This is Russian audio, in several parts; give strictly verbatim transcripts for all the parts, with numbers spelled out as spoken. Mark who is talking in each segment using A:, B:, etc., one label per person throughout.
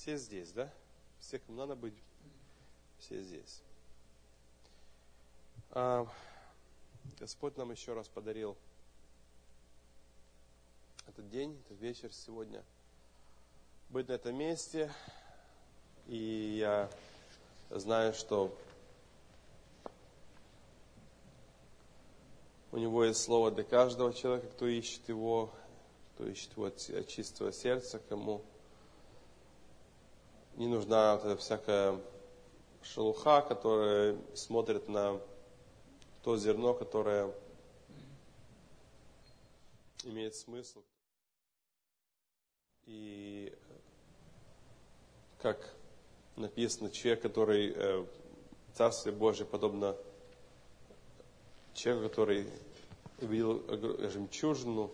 A: Все здесь, да? Все, кому надо быть, все здесь. А, Господь нам еще раз подарил этот день, этот вечер сегодня, быть на этом месте. И я знаю, что у Него есть слово для каждого человека, кто ищет Его, кто ищет Его от чистого сердца, кому не нужна вот эта всякая шелуха, которая смотрит на то зерно, которое имеет смысл. И как написано, человек, который э, Царствие Божие подобно человеку, который увидел жемчужину,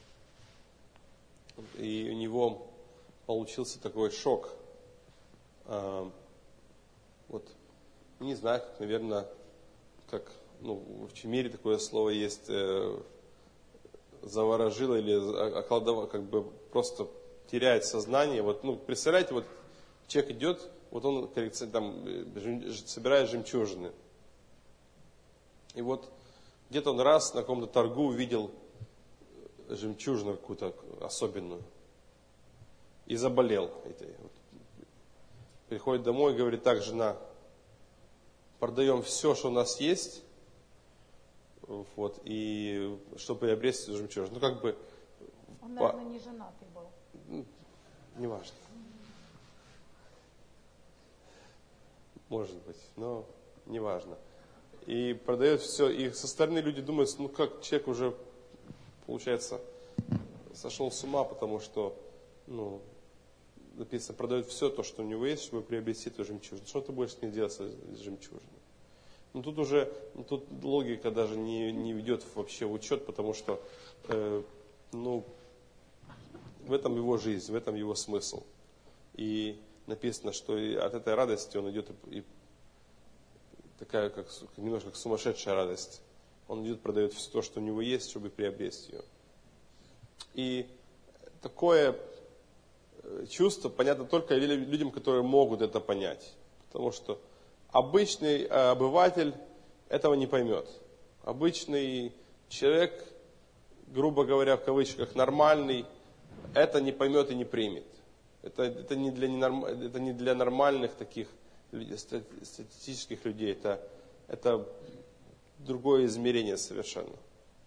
A: и у него получился такой шок. А, вот, не знаю, как, наверное, как, ну, в мире такое слово есть, э, заворожило или околдовало, как бы просто теряет сознание. Вот, ну, представляете, вот человек идет, вот он, как говорится, там, собирает жемчужины. И вот где-то он раз на каком-то торгу увидел жемчужину какую-то особенную и заболел этой. Приходит домой и говорит: так, жена, продаем все, что у нас есть, вот, и чтобы приобрести эту жемчужину. Ну, как бы...
B: Он, наверное, не женатый был.
A: Не важно. Может быть, но не важно. И продает все. И со стороны люди думают, ну как человек уже, получается, сошел с ума, потому что, ну, написано, продает все то, что у него есть, чтобы приобрести эту жемчужину. Что ты будешь с ней делать с жемчужиной? Ну тут уже, тут логика даже не, не ведет вообще в учет, потому что, э, ну, в этом его жизнь, в этом его смысл. И написано, что и от этой радости он идет, и такая, как, немножко как сумасшедшая радость. Он идет, продает все то, что у него есть, чтобы приобрести ее. И такое чувство понятно только людям, которые могут это понять. Потому что обычный обыватель этого не поймет. Обычный человек, грубо говоря, в кавычках, нормальный, это не поймет и не примет. Это, это, не, для ненорм, это не для нормальных таких статистических людей. Это, это другое измерение совершенно.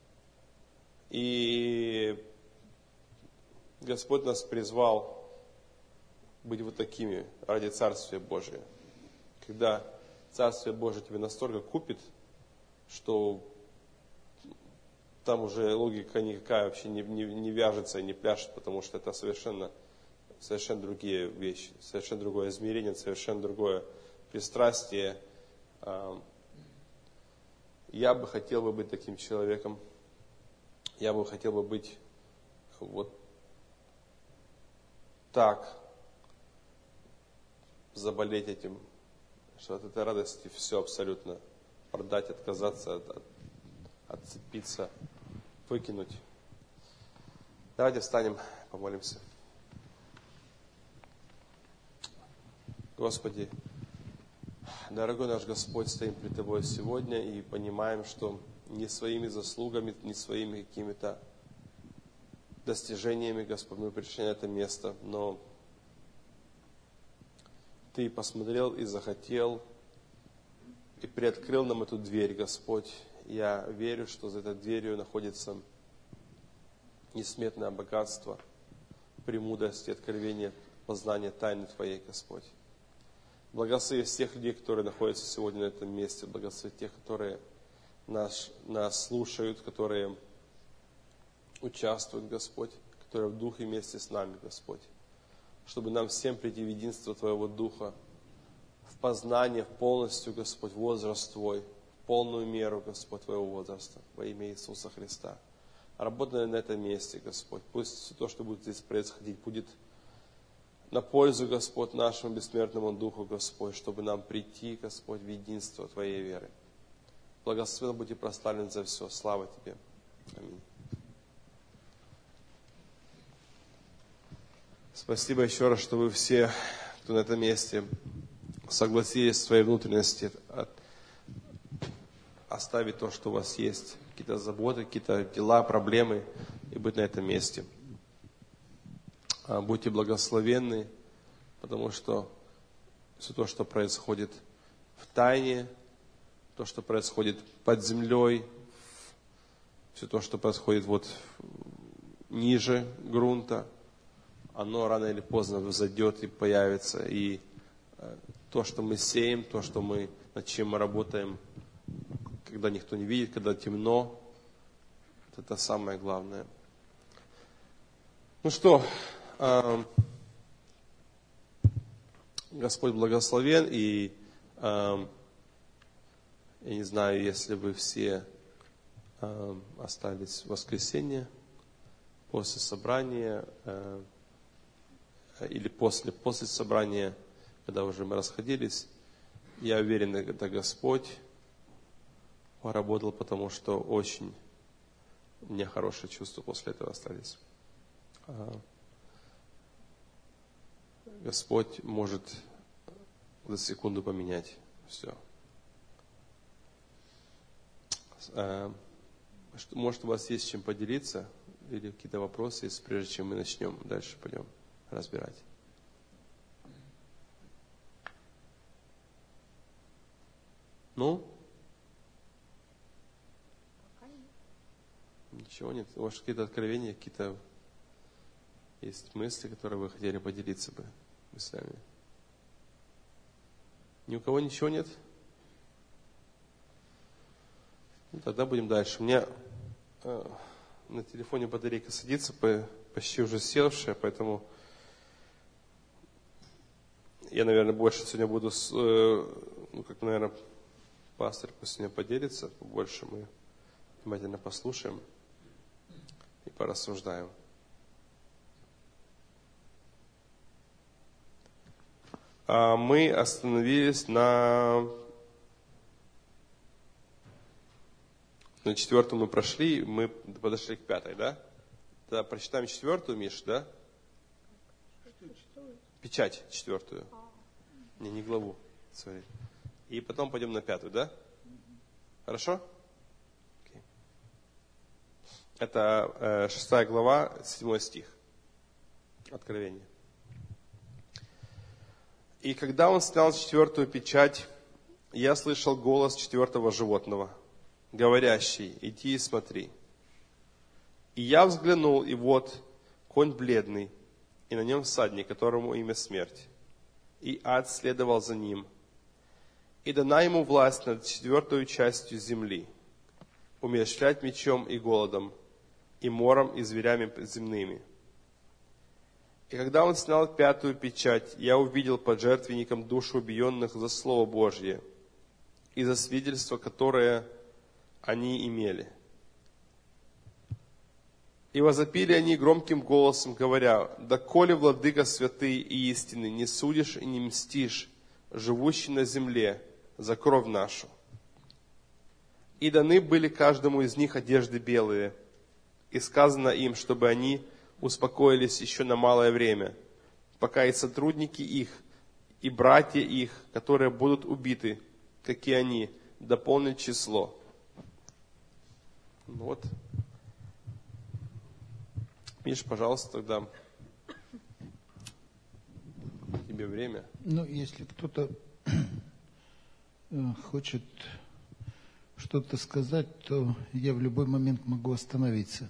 A: И Господь нас призвал быть вот такими ради Царствия Божия. Когда Царствие Божие тебя настолько купит, что там уже логика никакая вообще не, не, не вяжется и не пляшет, потому что это совершенно, совершенно другие вещи, совершенно другое измерение, совершенно другое пристрастие. Я бы хотел бы быть таким человеком. Я бы хотел бы быть вот так, заболеть этим, что от этой радости все абсолютно продать, отказаться, от, от, отцепиться, выкинуть. Давайте встанем, помолимся. Господи, дорогой наш Господь, стоим пред Тобой сегодня и понимаем, что не своими заслугами, не своими какими-то достижениями, Господь, мы пришли на это место, но Ты посмотрел и захотел, и приоткрыл нам эту дверь, Господь. Я верю, что за этой дверью находится несметное богатство, премудрости, откровения, познания тайны Твоей, Господь. Благослови всех людей, которые находятся сегодня на этом месте. Благослови тех, которые нас, нас слушают, которые участвуют, Господь, которые в Духе вместе с нами, Господь. Чтобы нам всем прийти в единство Твоего Духа, в познание полностью, Господь, возраст Твой, в полную меру, Господь, Твоего возраста, во имя Иисуса Христа. Работай на этом месте, Господь. Пусть все то, что будет здесь происходить, будет на пользу, Господь, нашему бессмертному Духу, Господь, чтобы нам прийти, Господь, в единство Твоей веры. Благословен будь и прославлен за все. Слава Тебе. Аминь. Спасибо еще раз, что вы все кто на этом месте согласились в своей внутренности от, оставить то, что у вас есть, какие-то заботы, какие-то дела, проблемы, и быть на этом месте. Будьте благословенны, потому что все то, что происходит в тайне, то, что происходит под землей, все то, что происходит вот ниже грунта, оно рано или поздно взойдет и появится. И то, что мы сеем, то, что мы, над чем мы работаем, когда никто не видит, когда темно, это самое главное. Ну что, Господь благословен, и я не знаю, если вы все остались в воскресенье после собрания или после, после собрания, когда уже мы расходились, я уверен, это Господь поработал, потому что очень у меня хорошие чувства после этого остались. Господь может за секунду поменять все. Может, у вас есть чем поделиться или какие-то вопросы есть, прежде чем мы начнем дальше пойдем разбирать. Ну? Ничего нет. Может, какие-то откровения, какие-то есть мысли, которые вы хотели поделиться бы мыслями? Ни у кого ничего нет? Ну, тогда будем дальше. У меня э, на телефоне батарейка садится, почти уже севшая, поэтому я, наверное, больше сегодня буду, с, э, ну, как, наверное, пастор пусть сегодня поделится, больше мы внимательно послушаем и порассуждаем. А мы остановились на, на четвертую мы прошли, мы подошли к пятой, да? Тогда прочитаем четвертую, Миш, да? Печать четвертую. Не, не главу. Sorry. И потом пойдем на пятую, да? Хорошо? Okay. Это э, шестая глава, седьмой стих. Откровение. И когда он снял четвертую печать, я слышал голос четвертого животного, говорящий: иди и смотри. И я взглянул, и вот конь бледный, и на нем всадник, которому имя смерть. И ад следовал за ним. И дана ему власть над четвертой частью земли, умерщвлять мечом и голодом, и мором, и зверями земными. И когда он снял пятую печать, я увидел под жертвенником души убиенных за Слово Божье и за свидетельство, которое они имели. И возопили они громким голосом, говоря: «Доколе, владыка святый и истинный, не судишь и не мстишь, живущий на земле, за кровь нашу». И даны были каждому из них одежды белые, и сказано им, чтобы они успокоились еще на малое время, пока и сотрудники их, и братья их, которые будут убиты, как и они, дополнят число. Вот. Миш, пожалуйста, тогда тебе время.
C: Ну, если кто-то хочет что-то сказать, то я в любой момент могу остановиться.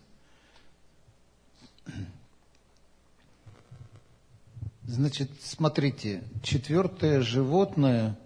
C: Значит, смотрите, четвертое животное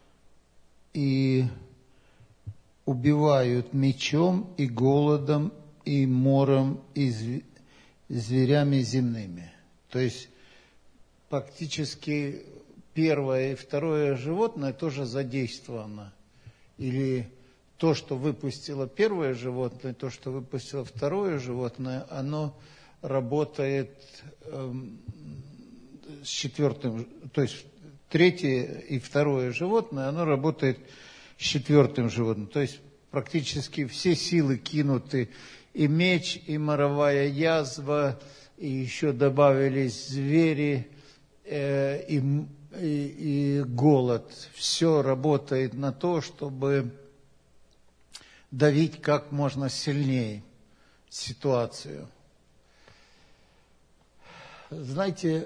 C: и убивают мечом и голодом и мором и зверями земными. То есть фактически первое и второе животное тоже задействовано. Или то, что выпустило первое животное, то, что выпустило второе животное, оно работает э, с четвертым, то есть третье и второе животное, оно работает с четвертым животным. То есть практически все силы кинуты, и меч, и моровая язва, и еще добавились звери, э, и все работает на то, чтобы давить как можно сильнее ситуацию. Знаете,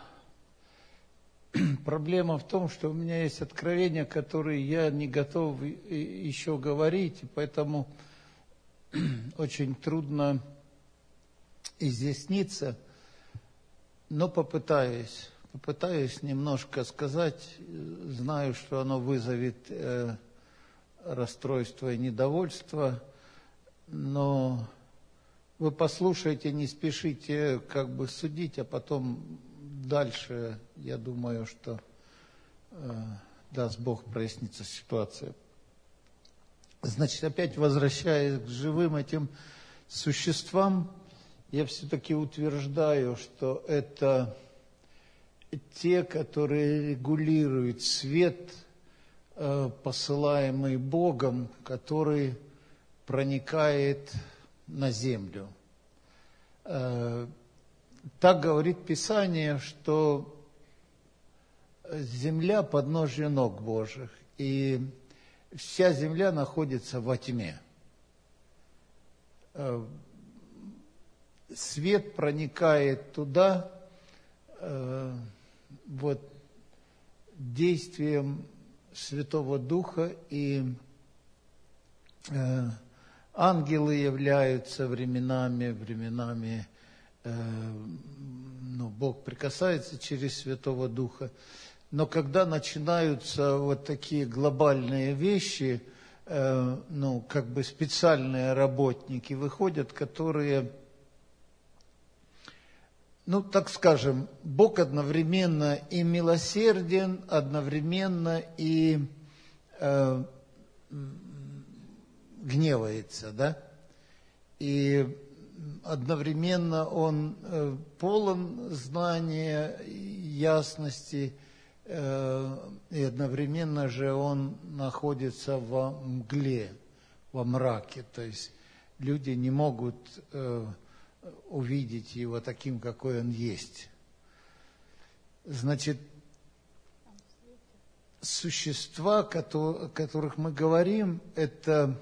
C: проблема в том, что у меня есть откровения, которые я не готов еще говорить, и поэтому очень трудно изъясниться, но попытаюсь, попытаюсь немножко сказать, знаю, что оно вызовет э, расстройство и недовольство, но вы послушайте, не спешите как бы судить, а потом дальше, я думаю, что э, даст Бог прояснится ситуация. Значит, опять возвращаясь к живым этим существам, я все-таки утверждаю, что это те, которые регулируют свет, э, посылаемый Богом, который проникает на землю. Э, так говорит Писание, что земля подножие ног Божьих, и вся земля находится во тьме. Э, свет проникает туда, э, вот, действием Святого Духа, и э, ангелы являются временами, временами, э, ну, Бог прикасается через Святого Духа. Но когда начинаются вот такие глобальные вещи, э, ну, как бы специальные работники выходят, которые, ну, так скажем, Бог одновременно и милосерден, одновременно и э, гневается, да? И одновременно Он э, полон знания, ясности, э, и одновременно же Он находится во мгле, во мраке. То есть люди не могут э, увидеть Его таким, какой Он есть. Значит, существа, о которых мы говорим, это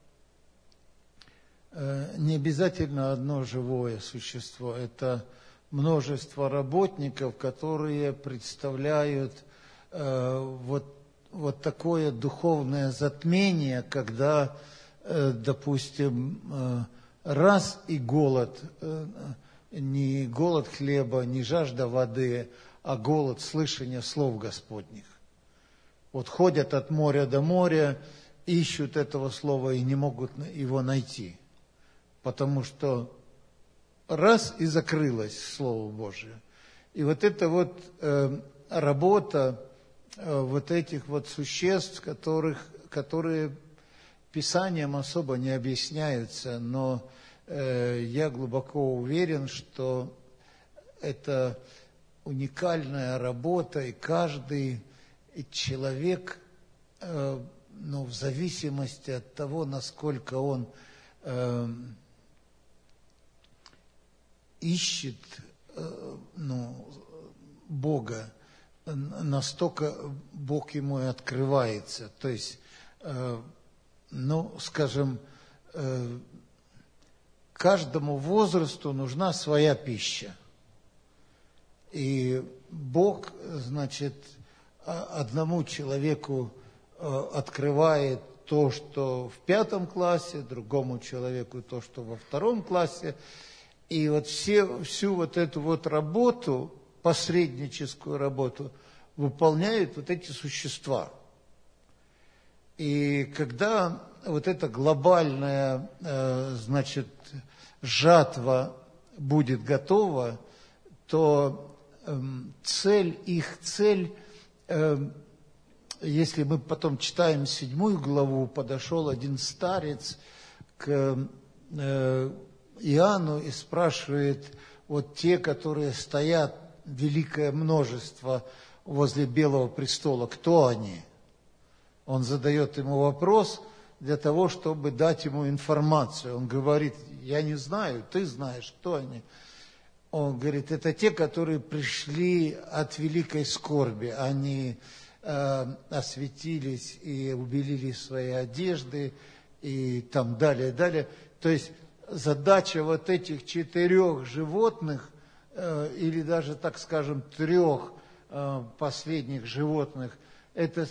C: не обязательно одно живое существо, это множество работников, которые представляют э, вот, вот такое духовное затмение, когда, э, допустим, э, раз и голод, э, не голод хлеба, не жажда воды, а голод слышания слов Господних. Вот ходят от моря до моря, ищут этого слова и не могут его найти. Потому что раз и закрылось Слово Божие. И вот эта вот э, работа э, вот этих вот существ, которых, которые Писанием особо не объясняются, но э, я глубоко уверен, что это уникальная работа, и каждый человек, э, ну, в зависимости от того, насколько он э, ищет э, ну, Бога, настолько Бог ему и открывается. То есть, э, ну, скажем, э, каждому возрасту нужна своя пища. И Бог, значит, одному человеку э, открывает то, что в пятом классе, другому человеку то, что во втором классе. И вот все, всю вот эту вот работу, посредническую работу, выполняют вот эти существа. И когда вот эта глобальная, э, значит, жатва будет готова, то э, цель, их цель, э, если мы потом читаем седьмую главу, подошел один старец к э, Иоанну и спрашивает, вот те, которые стоят, великое множество возле Белого престола, кто они? Он задает ему вопрос для того, чтобы дать ему информацию. Он говорит, я не знаю, ты знаешь, кто они? Он говорит, это те, которые пришли от великой скорби, они э, осветились и убелили свои одежды, и там далее, далее. То есть задача вот этих четырех животных, э, или даже, так скажем, трех э, последних животных, это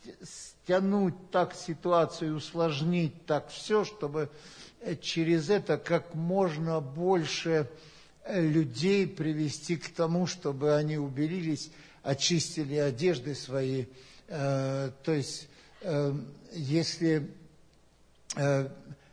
C: стянуть так ситуацию, усложнить так все, чтобы через это как можно больше людей привести к тому, чтобы они убелились, очистили одежды свои. Э, то есть, э, если э,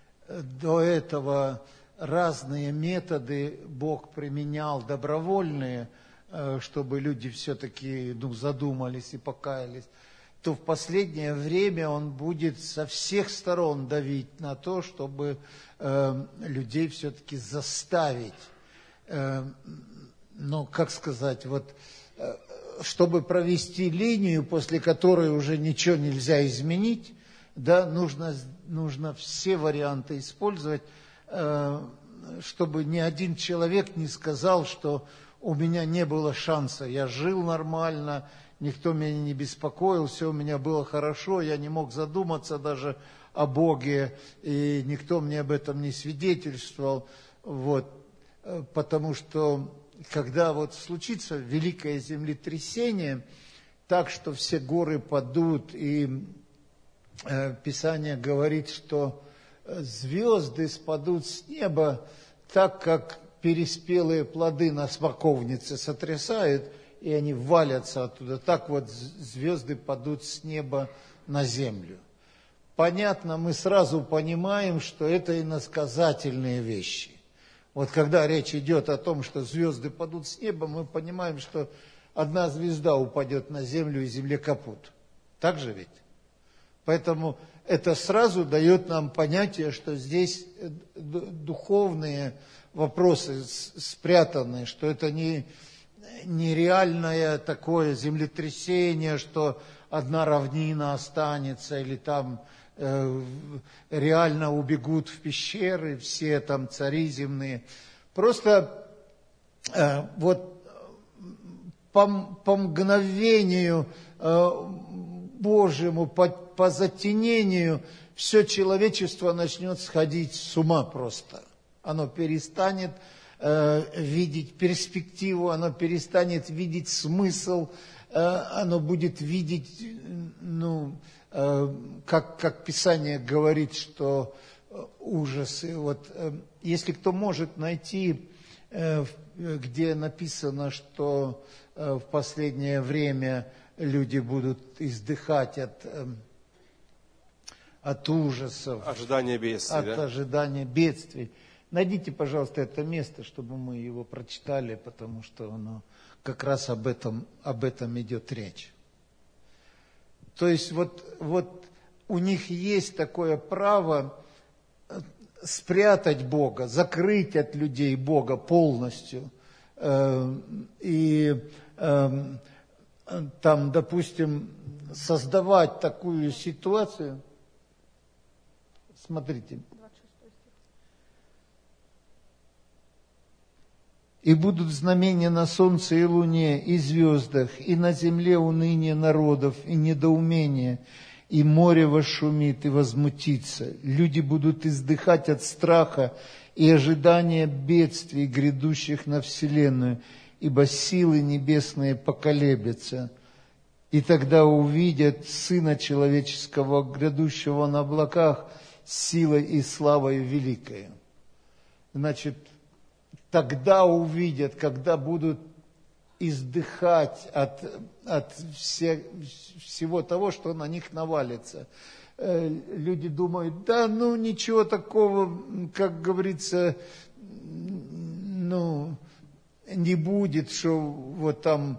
C: до этого разные методы Бог применял добровольные, э, чтобы люди все-таки ну, задумались и покаялись, то в последнее время Он будет со всех сторон давить на то, чтобы э, людей все-таки заставить. Э, ну, как сказать, вот, э, чтобы провести линию, после которой уже ничего нельзя изменить, да, нужно, нужно все варианты использовать, э, чтобы ни один человек не сказал, что у меня не было шанса, я жил нормально, никто меня не беспокоил, все у меня было хорошо, я не мог задуматься даже о Боге, и никто мне об этом не свидетельствовал. Вот. Потому что, когда вот случится великое землетрясение, так что все горы падут, и э, Писание говорит, что звезды спадут с неба, так как переспелые плоды на смоковнице сотрясают, и они валятся оттуда. Так вот звезды падут с неба на землю. Понятно, мы сразу понимаем, что это иносказательные вещи. Вот когда речь идет о том, что звезды падут с неба, мы понимаем, что одна звезда упадет на землю, и земле капут. Так же ведь? Поэтому это сразу дает нам понятие, что здесь духовные вопросы спрятаны, что это не... нереальное такое землетрясение, что одна равнина останется, или там э, реально убегут в пещеры все там цари земные. Просто э, вот по, по мгновению э, Божьему, по, по затенению все человечество начнет сходить с ума просто. Оно перестанет видеть перспективу, оно перестанет видеть смысл, оно будет видеть, ну, как, как Писание говорит, что ужасы. Вот, если кто может найти, где написано, что в последнее время люди будут издыхать от, от ужасов,
A: ожидания бедствий,
C: от
A: да?
C: ожидания бедствий. Найдите, пожалуйста, это место, чтобы мы его прочитали, потому что оно как раз об этом, об этом идет речь. То есть вот, вот у них есть такое право спрятать Бога, закрыть от людей Бога полностью. И там, допустим, создавать такую ситуацию. Смотрите. И будут знамения на солнце и луне, и звездах, и на земле уныние народов, и недоумение, и море вошумит и возмутится. Люди будут издыхать от страха и ожидания бедствий, грядущих на вселенную, ибо силы небесные поколеблются. И тогда увидят Сына Человеческого, грядущего на облаках, силой и славой великой. Значит, тогда увидят, когда будут издыхать от, от все, всего того, что на них навалится. Люди думают, да, ну ничего такого, как говорится, ну, не будет, что вот там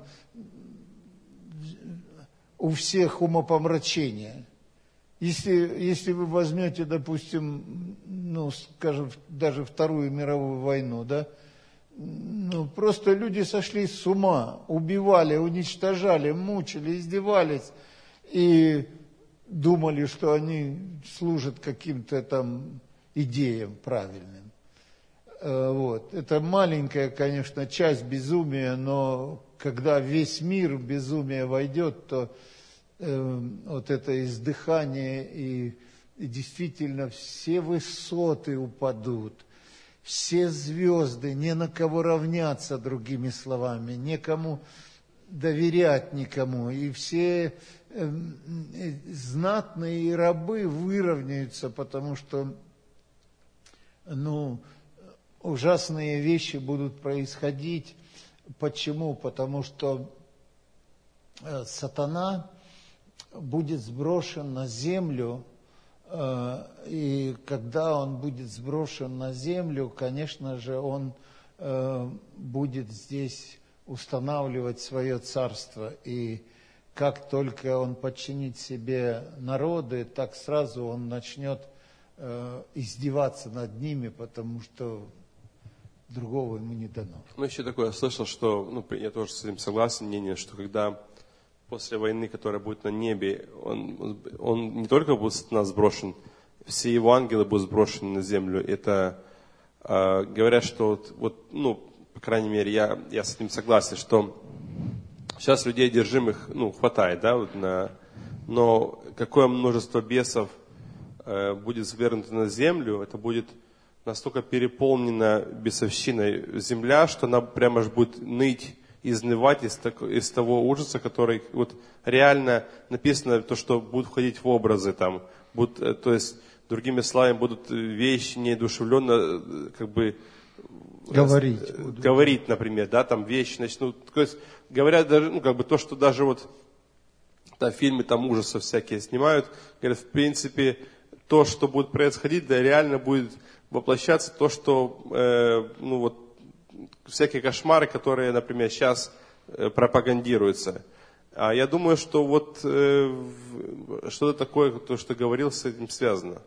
C: у всех умопомрачение. Если, если вы возьмете, допустим, ну, скажем, даже Вторую мировую войну, да, ну, просто люди сошли с ума, убивали, уничтожали, мучили, издевались и думали, что они служат каким-то там идеям правильным. Вот. Это маленькая, конечно, часть безумия, но когда весь мир в безумие войдет, то э, вот это издыхание, и, и действительно все высоты упадут, все звезды, не на кого равняться, другими словами, некому доверять никому, и все э, знатные рабы выровняются, потому что, ну, ужасные вещи будут происходить. Почему? Потому что э, сатана будет сброшен на землю, э, и когда он будет сброшен на землю, конечно же, он э, будет здесь устанавливать свое царство. И как только он подчинит себе народы, так сразу он начнет э, издеваться над ними, потому что другого ему не дано.
A: Ну, еще такое, я слышал, что, ну, я тоже с этим согласен, мнение, что когда после войны, которая будет на небе, он, он не только будет на нас сброшен, все его ангелы будут сброшены на землю. Это э, говорят, что вот, вот, ну, по крайней мере, я, я с этим согласен, что сейчас людей одержимых, ну, хватает, да, вот на, но какое множество бесов э, будет свергнуто на землю, это будет настолько переполнена бесовщиной земля, что она прямо аж будет ныть, изнывать из, так, из того ужаса, который вот реально написано, то, что будут входить в образы там, будут, то есть, другими словами, будут вещи неодушевленно, как бы,
C: Говорить.
A: Раз, говорить, например, да, там вещи начнут, то есть, говорят даже, ну, как бы то, что даже вот, да, фильмы там ужасов всякие снимают, говорят, в принципе, то, что будет происходить, да, реально будет воплощаться то, что, э, ну вот, всякие кошмары, которые, например, сейчас э, пропагандируются. А я думаю, что вот э, что-то такое, то, что говорил, с этим связано.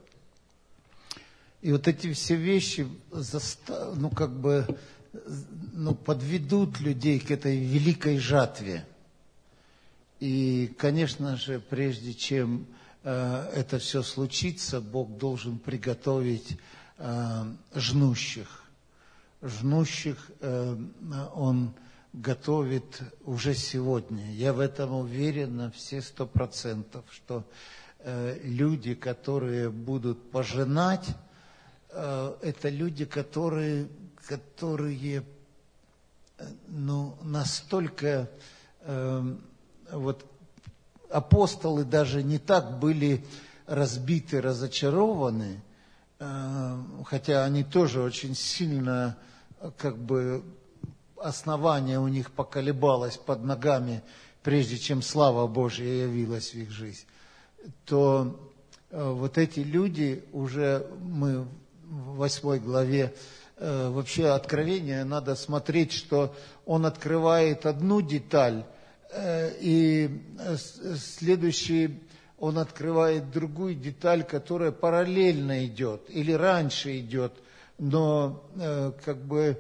C: И вот эти все вещи, ну, как бы, ну, подведут людей к этой великой жатве. И, конечно же, прежде чем э, это все случится, Бог должен приготовить э, жнущих. Жнущих э, Он готовит уже сегодня. Я в этом уверен на все сто процентов, что э, люди, которые будут пожинать, э, это люди, которые, которые э, ну, настолько... Э, вот апостолы даже не так были разбиты, разочарованы, хотя они тоже очень сильно, как бы, основание у них поколебалось под ногами, прежде чем слава Божья явилась в их жизнь, то вот эти люди уже, мы в восьмой главе, вообще Откровения, надо смотреть, что он открывает одну деталь, и следующий, он открывает другую деталь, которая параллельно идет, или раньше идет, но как бы,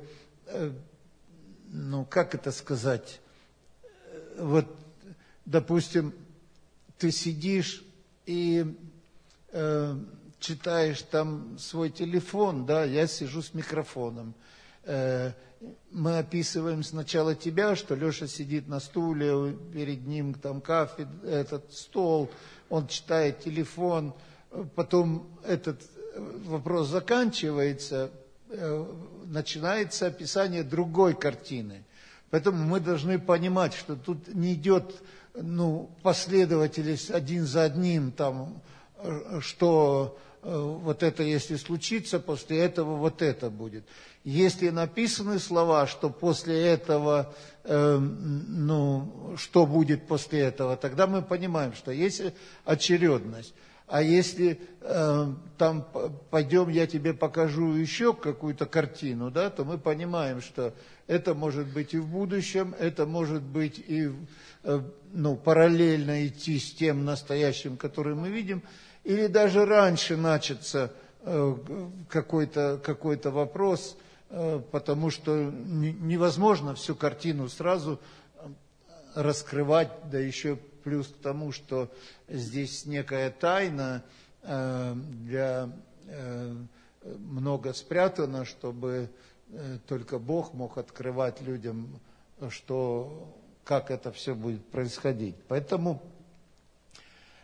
C: ну как это сказать, вот, допустим, ты сидишь и э, читаешь там свой телефон, да, я сижу с микрофоном, э, мы описываем сначала тебя, что Леша сидит на стуле, перед ним там кафедра, этот стол, он читает телефон, потом этот вопрос заканчивается, начинается описание другой картины. Поэтому мы должны понимать, что тут не идет, ну, последовательность один за одним, там, что вот это если случится, после этого вот это будет. Если написаны слова, что после этого, э, ну, что будет после этого, тогда мы понимаем, что есть очередность. А если э, там пойдем, я тебе покажу еще какую-то картину, да, то мы понимаем, что это может быть и в будущем, это может быть и э, ну, параллельно идти с тем настоящим, который мы видим, или даже раньше начаться э, какой-то, какой-то вопрос, э, потому что не, невозможно всю картину сразу раскрывать, да еще плюс к тому, что здесь некая тайна, э, для, э, много спрятано, чтобы э, только Бог мог открывать людям, что, как это все будет происходить. Поэтому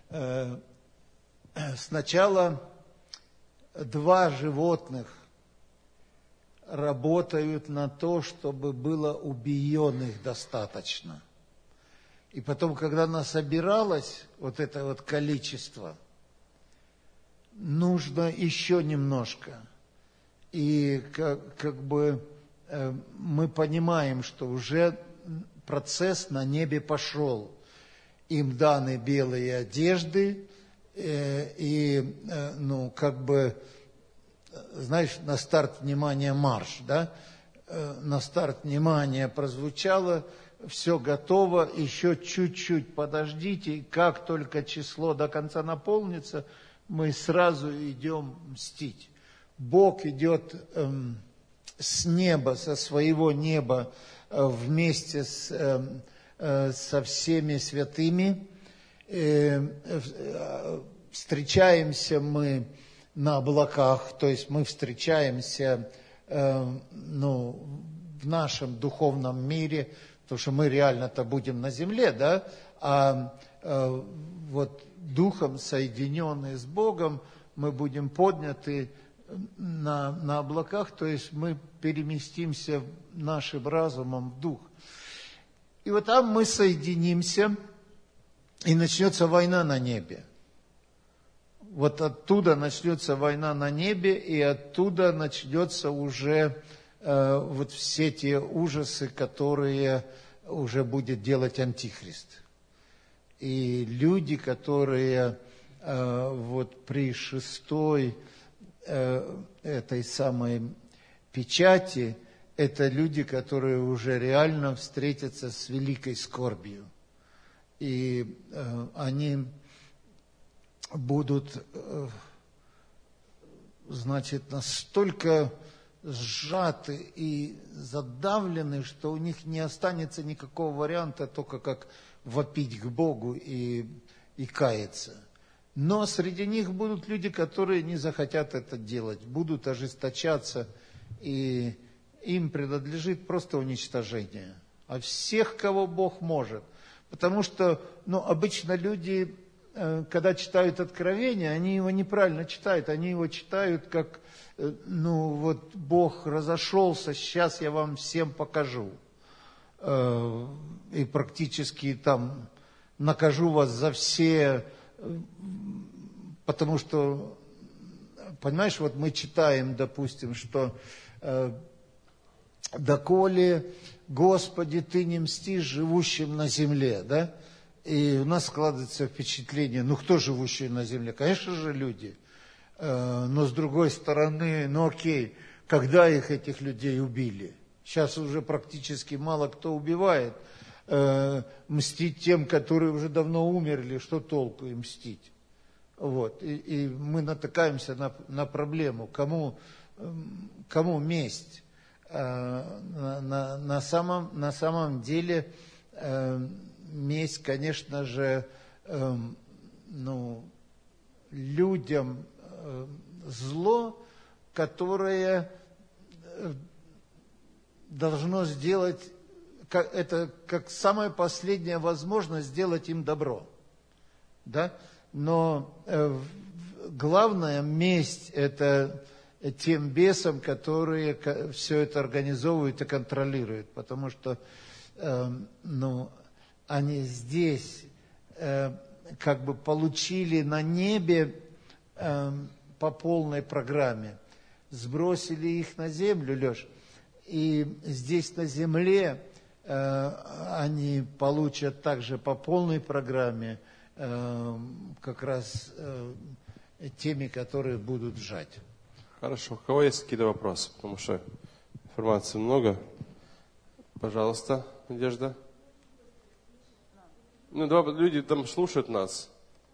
C: сначала два животных работают на то, чтобы было убиенных достаточно. И потом, когда насобиралось вот это вот количество, нужно еще немножко. И как, как бы э, мы понимаем, что уже процесс на небе пошел. Им даны белые одежды, э, и, э, ну, как бы, знаешь, на старт внимания марш, да? Э, на старт внимания прозвучало, все готово, еще чуть-чуть подождите, и как только число до конца наполнится, мы сразу идем мстить. Бог идет эм, с неба, со своего неба, э, вместе с, э, э, со всеми святыми. Э, э, встречаемся мы на облаках, то есть мы встречаемся э, ну, в нашем духовном мире, потому что мы реально-то будем на земле, да, а э, вот духом соединенные с Богом мы будем подняты на, на облаках, то есть мы переместимся нашим разумом в дух. И вот там мы соединимся, и начнется война на небе. Вот оттуда начнется война на небе, и оттуда начнется уже э, вот все те ужасы, которые уже будет делать Антихрист. И люди, которые э, вот при шестой этой самой печати, это люди, которые уже реально встретятся с великой скорбью. И э, они будут, э, значит, настолько сжаты и задавлены, что у них не останется никакого варианта, только как вопить к Богу и, и каяться. Но среди них будут люди, которые не захотят это делать, будут ожесточаться, и им принадлежит просто уничтожение. А всех, кого Бог может. Потому что, ну, обычно люди, когда читают Откровение, они его неправильно читают, они его читают как, ну, вот Бог разошелся, сейчас я вам всем покажу. И практически там накажу вас за все... Потому что, понимаешь, вот мы читаем, допустим, что э, «Доколе, Господи, Ты не мстишь живущим на земле», да? И у нас складывается впечатление, ну кто живущий на земле? Конечно же люди. Э, но с другой стороны, ну окей, когда их, этих людей, убили? Сейчас уже практически мало кто убивает. Э, мстить тем, которые уже давно умерли, что толку им мстить? Вот. И, и мы натыкаемся на, на проблему, кому, кому месть. Э, на, на, на, самом, на самом деле э, месть, конечно же, э, ну, людям э, зло, которое должно сделать, как, это как самая последняя возможность сделать им добро. Да? Но э, главная месть – это тем бесам, которые все это организовывают и контролируют. Потому что э, ну, они здесь э, как бы получили на небе э, по полной программе. Сбросили их на землю, Леш. И здесь на земле э, они получат также по полной программе, как раз э, теми, которые будут сжать.
A: Хорошо. У кого есть какие-то вопросы? Потому что информации много. Пожалуйста, Надежда. Ну, два люди там слушают нас.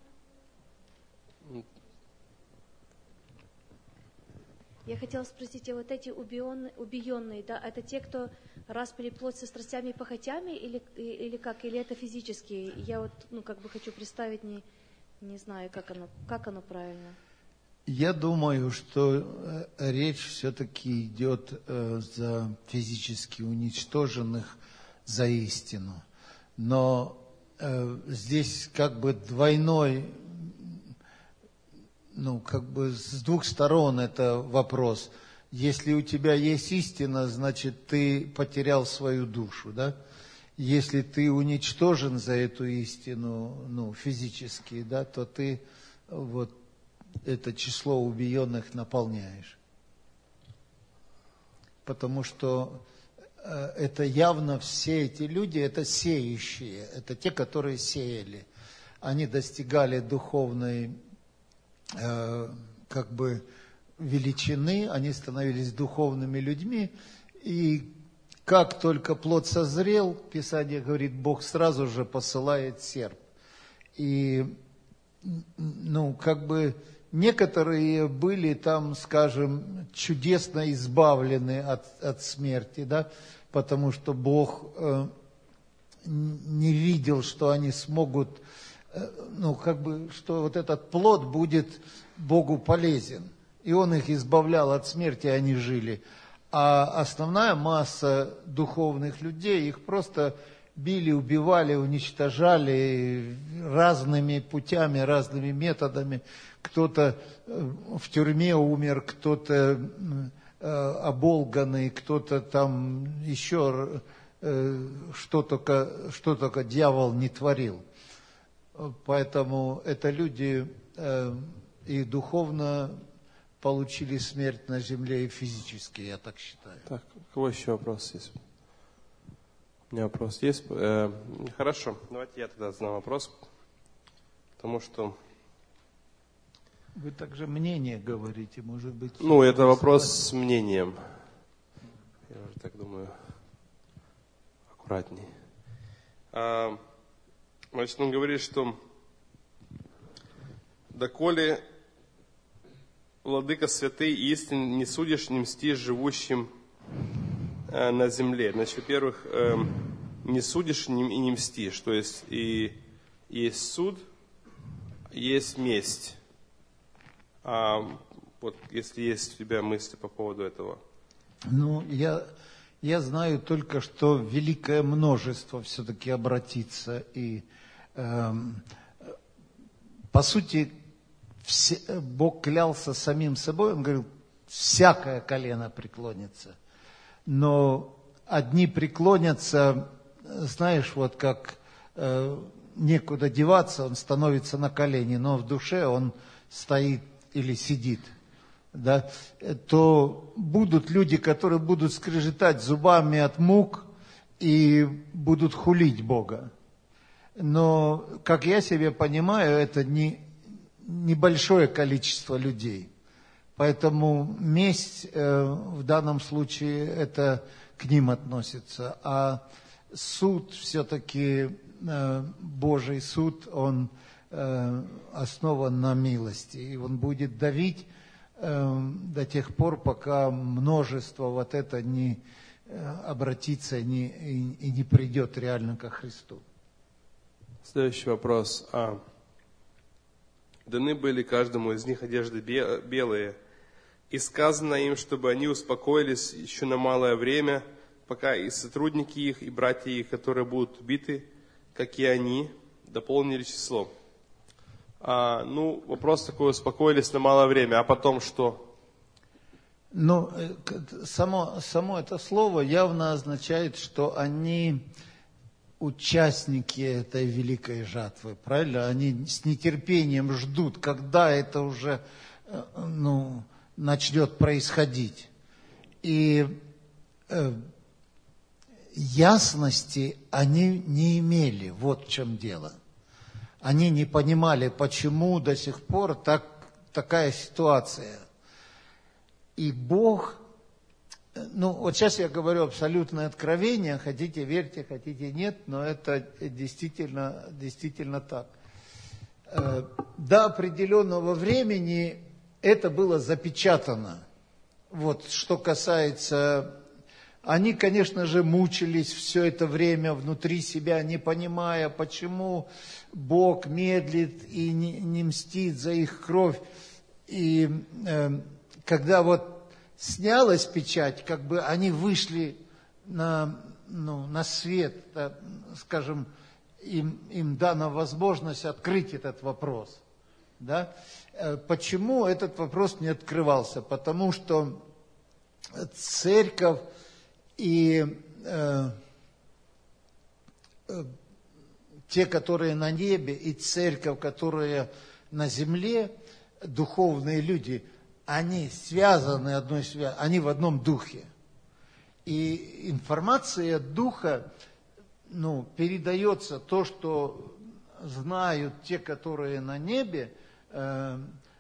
D: Я хотела спросить, а вот эти убиенные, убиенные, да, это те, кто распили плоть со страстями и похотями, или, или как, или это физические? Я вот, ну, как бы хочу представить, не, не знаю, как оно, как оно правильно.
C: Я думаю, что речь все-таки идет за физически уничтоженных за истину. Но здесь как бы двойной, ну, как бы с двух сторон это вопрос. Если у тебя есть истина, значит, ты потерял свою душу, да? Если ты уничтожен за эту истину, ну, физически, да, то ты вот это число убиенных наполняешь. Потому что э, это явно все эти люди, это сеющие, это те, которые сеяли. Они достигали духовной, э, как бы, величины, они становились духовными людьми, и как только плод созрел, Писание говорит, Бог сразу же посылает серп. И, ну, как бы, некоторые были там, скажем, чудесно избавлены от, от смерти, да, потому что Бог э, не видел, что они смогут, э, ну, как бы, что вот этот плод будет Богу полезен. И Он их избавлял от смерти, и они жили. А основная масса духовных людей, их просто били, убивали, уничтожали разными путями, разными методами. Кто-то в тюрьме умер, кто-то оболганный, кто-то там еще что только, что только дьявол не творил. Поэтому это люди и духовно получили смерть на земле и физически, я так считаю.
A: Так, у кого еще вопрос есть? У меня вопрос есть. Э, хорошо, давайте я тогда задам вопрос. Потому что...
C: Вы также мнение говорите, может быть...
A: Ну, это вопрос с мнением. Я уже так думаю, аккуратней. А, значит, он говорит, что доколе Владыка святый и истинный, не судишь, не мстишь живущим э, на земле. Значит, во-первых, э, не судишь и не мстишь. То есть и есть суд, есть месть. А вот если есть у тебя мысли по поводу этого.
C: Ну, я, я знаю только, что великое множество все-таки обратится. И э, по сути, все, Бог клялся самим собой, Он говорил, всякое колено преклонится. Но одни преклонятся, знаешь, вот как э, некуда деваться, он становится на колени, но в душе он стоит или сидит. Да, то будут люди, которые будут скрежетать зубами от мук и будут хулить Бога. Но, как я себе понимаю, это не небольшое количество людей. Поэтому месть э, в данном случае это к ним относится. А суд все-таки, э, Божий суд, он э, основан на милости. И он будет давить э, до тех пор, пока множество вот это не э, обратится не, и, и не придет реально ко Христу.
A: Следующий вопрос. А, даны были каждому из них одежды белые, и сказано им, чтобы они успокоились еще на малое время, пока и сотрудники их, и братья их, которые будут убиты, как и они, дополнили число. А, ну, вопрос такой, успокоились на малое время, а потом что?
C: Ну, само, само это слово явно означает, что они участники этой великой жатвы, правильно? Они с нетерпением ждут, когда это уже, ну, начнет происходить. И э, ясности они не имели, вот в чем дело. Они не понимали, почему до сих пор так, такая ситуация. И Бог, ну вот сейчас я говорю абсолютное откровение, хотите верьте, хотите нет, но это действительно, действительно так. Э, до определенного времени это было запечатано. Вот что касается... Они, конечно же, мучились все это время внутри себя, не понимая, почему Бог медлит и не, не мстит за их кровь. И э, когда вот снялась печать, как бы они вышли на, ну, на свет, да, скажем, им, им дана возможность открыть этот вопрос. Да? Почему этот вопрос не открывался? Потому что церковь и э, э, те, которые на небе, и церковь, которые на земле, духовные люди, они связаны одной связью, они в одном духе. И информация духа, ну, передается, то, что знают те, которые на небе, э,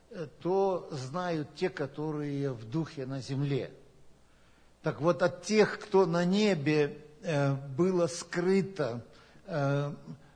C: то знают те, которые в духе на земле. Так вот, от тех, кто на небе, э, было скрыто, э,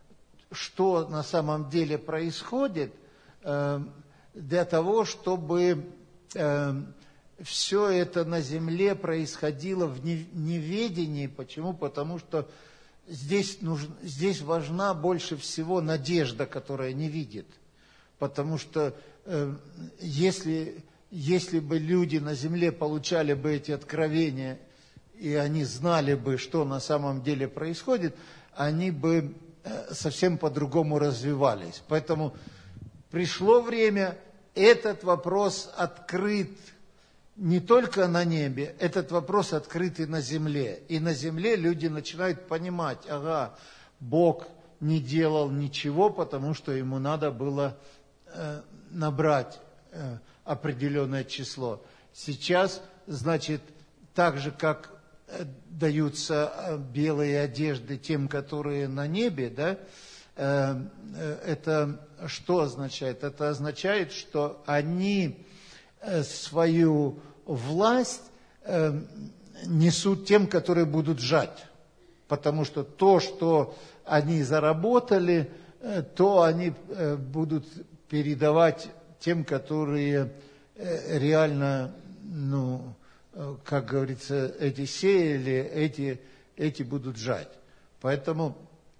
C: что на самом деле происходит, э, для того, чтобы э, все это на земле происходило в неведении. Почему? Потому что здесь, нужно, здесь важна больше всего надежда, которая не видит. Потому что э, если, если бы люди на земле получали бы эти откровения, и они знали бы, что на самом деле происходит, они бы э, совсем по-другому развивались. Поэтому пришло время, этот вопрос открыт не только на небе, этот вопрос открыт и на земле. И на земле люди начинают понимать, ага, Бог не делал ничего, потому что ему надо было э, набрать э, определенное число. Сейчас, значит, так же, как э, даются э, белые одежды тем, которые на небе, да, э, э, это что означает? Это означает, что они э, свою власть э, несут тем, которые будут жать. Потому что то, что они заработали, э, то они э, будут передавать тем, которые э, реально, ну, э, как говорится, эти сеяли, эти, эти будут жать. Поэтому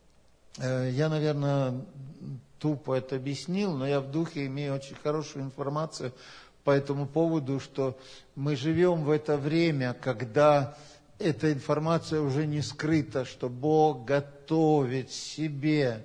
C: э, я, наверное, тупо это объяснил, но я в духе имею очень хорошую информацию по этому поводу, что мы живем в это время, когда эта информация уже не скрыта, что Бог готовит себе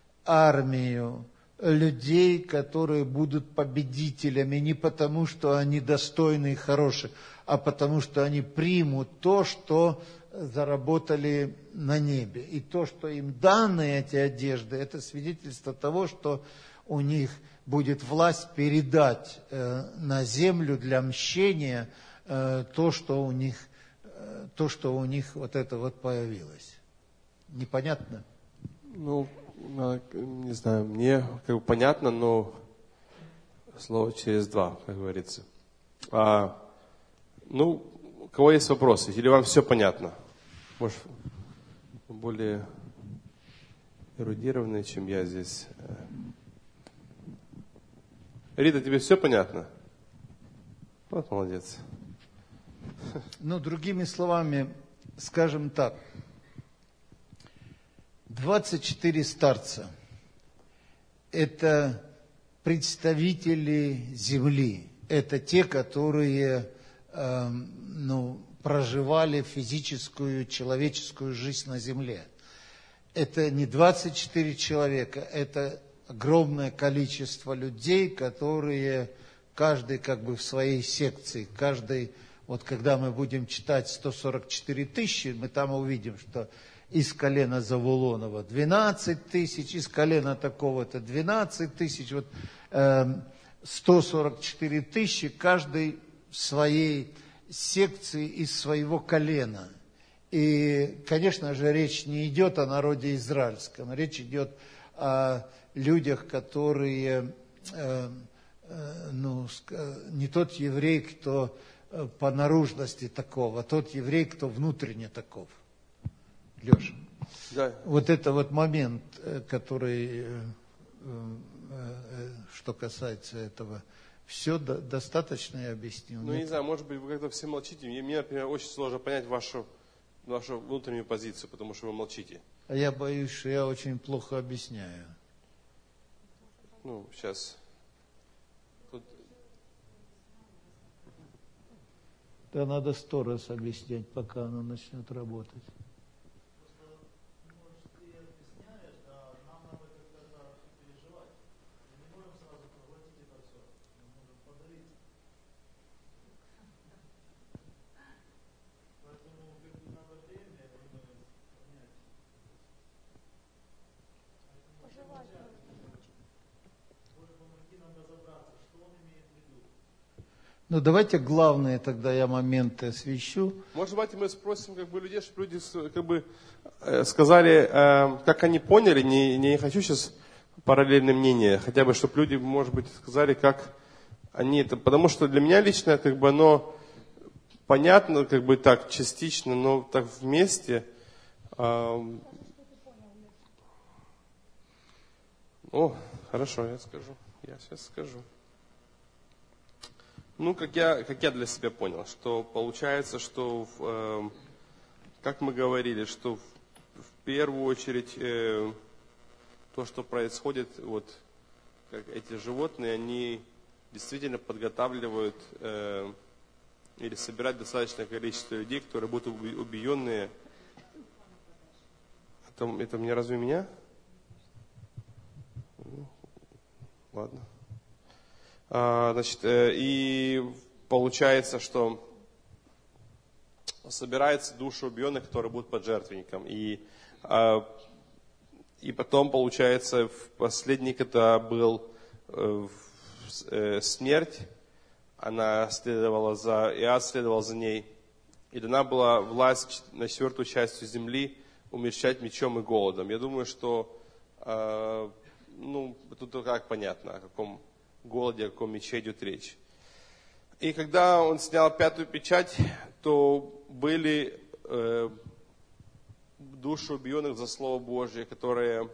C: армию людей, которые будут победителями не потому, что они достойны и хорошие, а потому, что они примут то, что заработали на небе. И то, что им даны эти одежды, это свидетельство того, что у них будет власть передать э, на землю для мщения э, то, что у них, э, то, что у них вот это вот появилось. Непонятно?
A: Ну, не знаю, мне как бы понятно, но слово через два, как говорится. А, ну, у кого есть вопросы? Или вам все понятно? Может, более эрудированные, чем я здесь. Рита, тебе все понятно? Вот молодец.
C: Ну, другими словами, скажем так, двадцать четыре старца – это представители земли, это те, которые э, ну, проживали физическую, человеческую жизнь на земле. Это не двадцать четыре человека, это огромное количество людей, которые каждый как бы в своей секции, каждый, вот когда мы будем читать сто сорок четыре тысячи, мы там увидим, что из колена Завулонова двенадцать тысяч, из колена такого-то двенадцать тысяч, вот э, сто сорок четыре тысячи, каждый в своей секции из своего колена. И, конечно же, речь не идет о народе израильском, речь идет о людях, которые, э, э, ну, не тот еврей, кто по наружности таков, а тот еврей, кто внутренне таков. Леша, да. Вот это вот момент, который, что касается этого, все до, достаточно я объяснил.
A: Ну,
C: Нет?
A: не знаю, может быть, вы как-то все молчите. Мне, например, очень сложно понять вашу, вашу внутреннюю позицию, потому что вы молчите.
C: А я боюсь, что я очень плохо объясняю.
A: Ну, сейчас. Тут...
C: Да надо сто раз объяснять, пока оно начнет работать. Ну, давайте главные тогда я моменты освещу.
A: Может быть, мы спросим как бы людей, чтобы люди как бы э, сказали, э, как они поняли. Не, не хочу сейчас параллельное мнение, хотя бы, чтобы люди, может быть, сказали, как они это. Потому что для меня лично, как бы, оно понятно, как бы так частично, но так вместе. Э, о, хорошо, я скажу. Я сейчас скажу. Ну, как я, как я для себя понял, что получается, что, э, как мы говорили, что в, в первую очередь э, то, что происходит, вот как эти животные, они действительно подготавливают э, или собирают достаточное количество людей, которые будут убиенные. Это, это мне разве меня? Ну, ладно. Значит, и получается, что собирается души убиенных, которые будут под жертвенником. И, и потом, получается, в последний, когда был смерть, она следовала за, Иад следовал за ней, и дана была власть на четвертую часть земли умерщвлять мечом и голодом. Я думаю, что, ну, тут как понятно, о каком голоде, о каком мече идет речь. И когда он снял пятую печать, то были э, души убиенных за Слово Божье, которые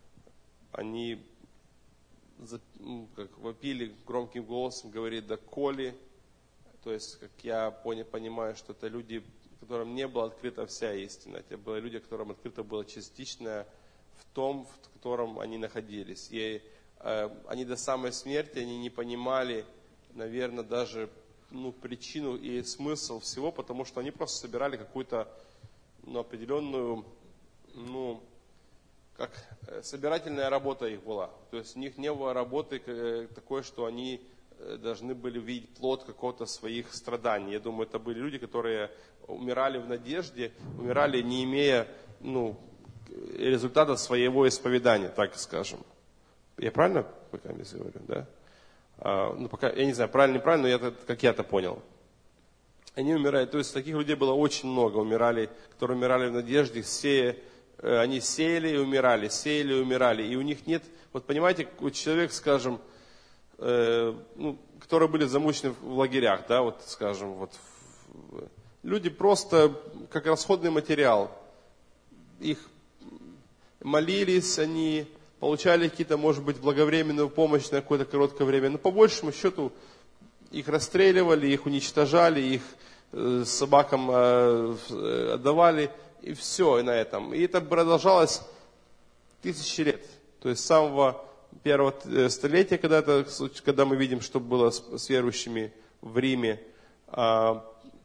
A: они за, ну, как вопили громким голосом, говорит, да коли. То есть, как я понял, понимаю, что это люди, которым не была открыта вся истина. Это были люди, которым открыто было частичное в том, в котором они находились. И они до самой смерти, они не понимали, наверное, даже ну, причину и смысл всего, потому что они просто собирали какую-то ну, определенную, ну, как собирательная работа их была. То есть у них не было работы такой, что они должны были видеть плод какого-то своих страданий. Я думаю, это были люди, которые умирали в надежде, умирали не имея ну, результата своего исповедания, так скажем. Я правильно пока не говорю, да? А, ну, пока, я не знаю, правильно, неправильно, но я, как я это понял. Они умирали, то есть таких людей было очень много, умирали, которые умирали в надежде, сея, они сеяли и умирали, сеяли и умирали. И у них нет, вот понимаете, вот человек, скажем, э, ну, которые были замучены в лагерях, да, вот скажем, вот, люди просто как расходный материал. Их молились, они получали какие-то, может быть, благовременную помощь на какое-то короткое время. Но по большему счету их расстреливали, их уничтожали, их э, собакам э, отдавали, и все и на этом. И это продолжалось тысячи лет. То есть с самого первого столетия, когда, это, когда мы видим, что было с, с верующими в Риме, э,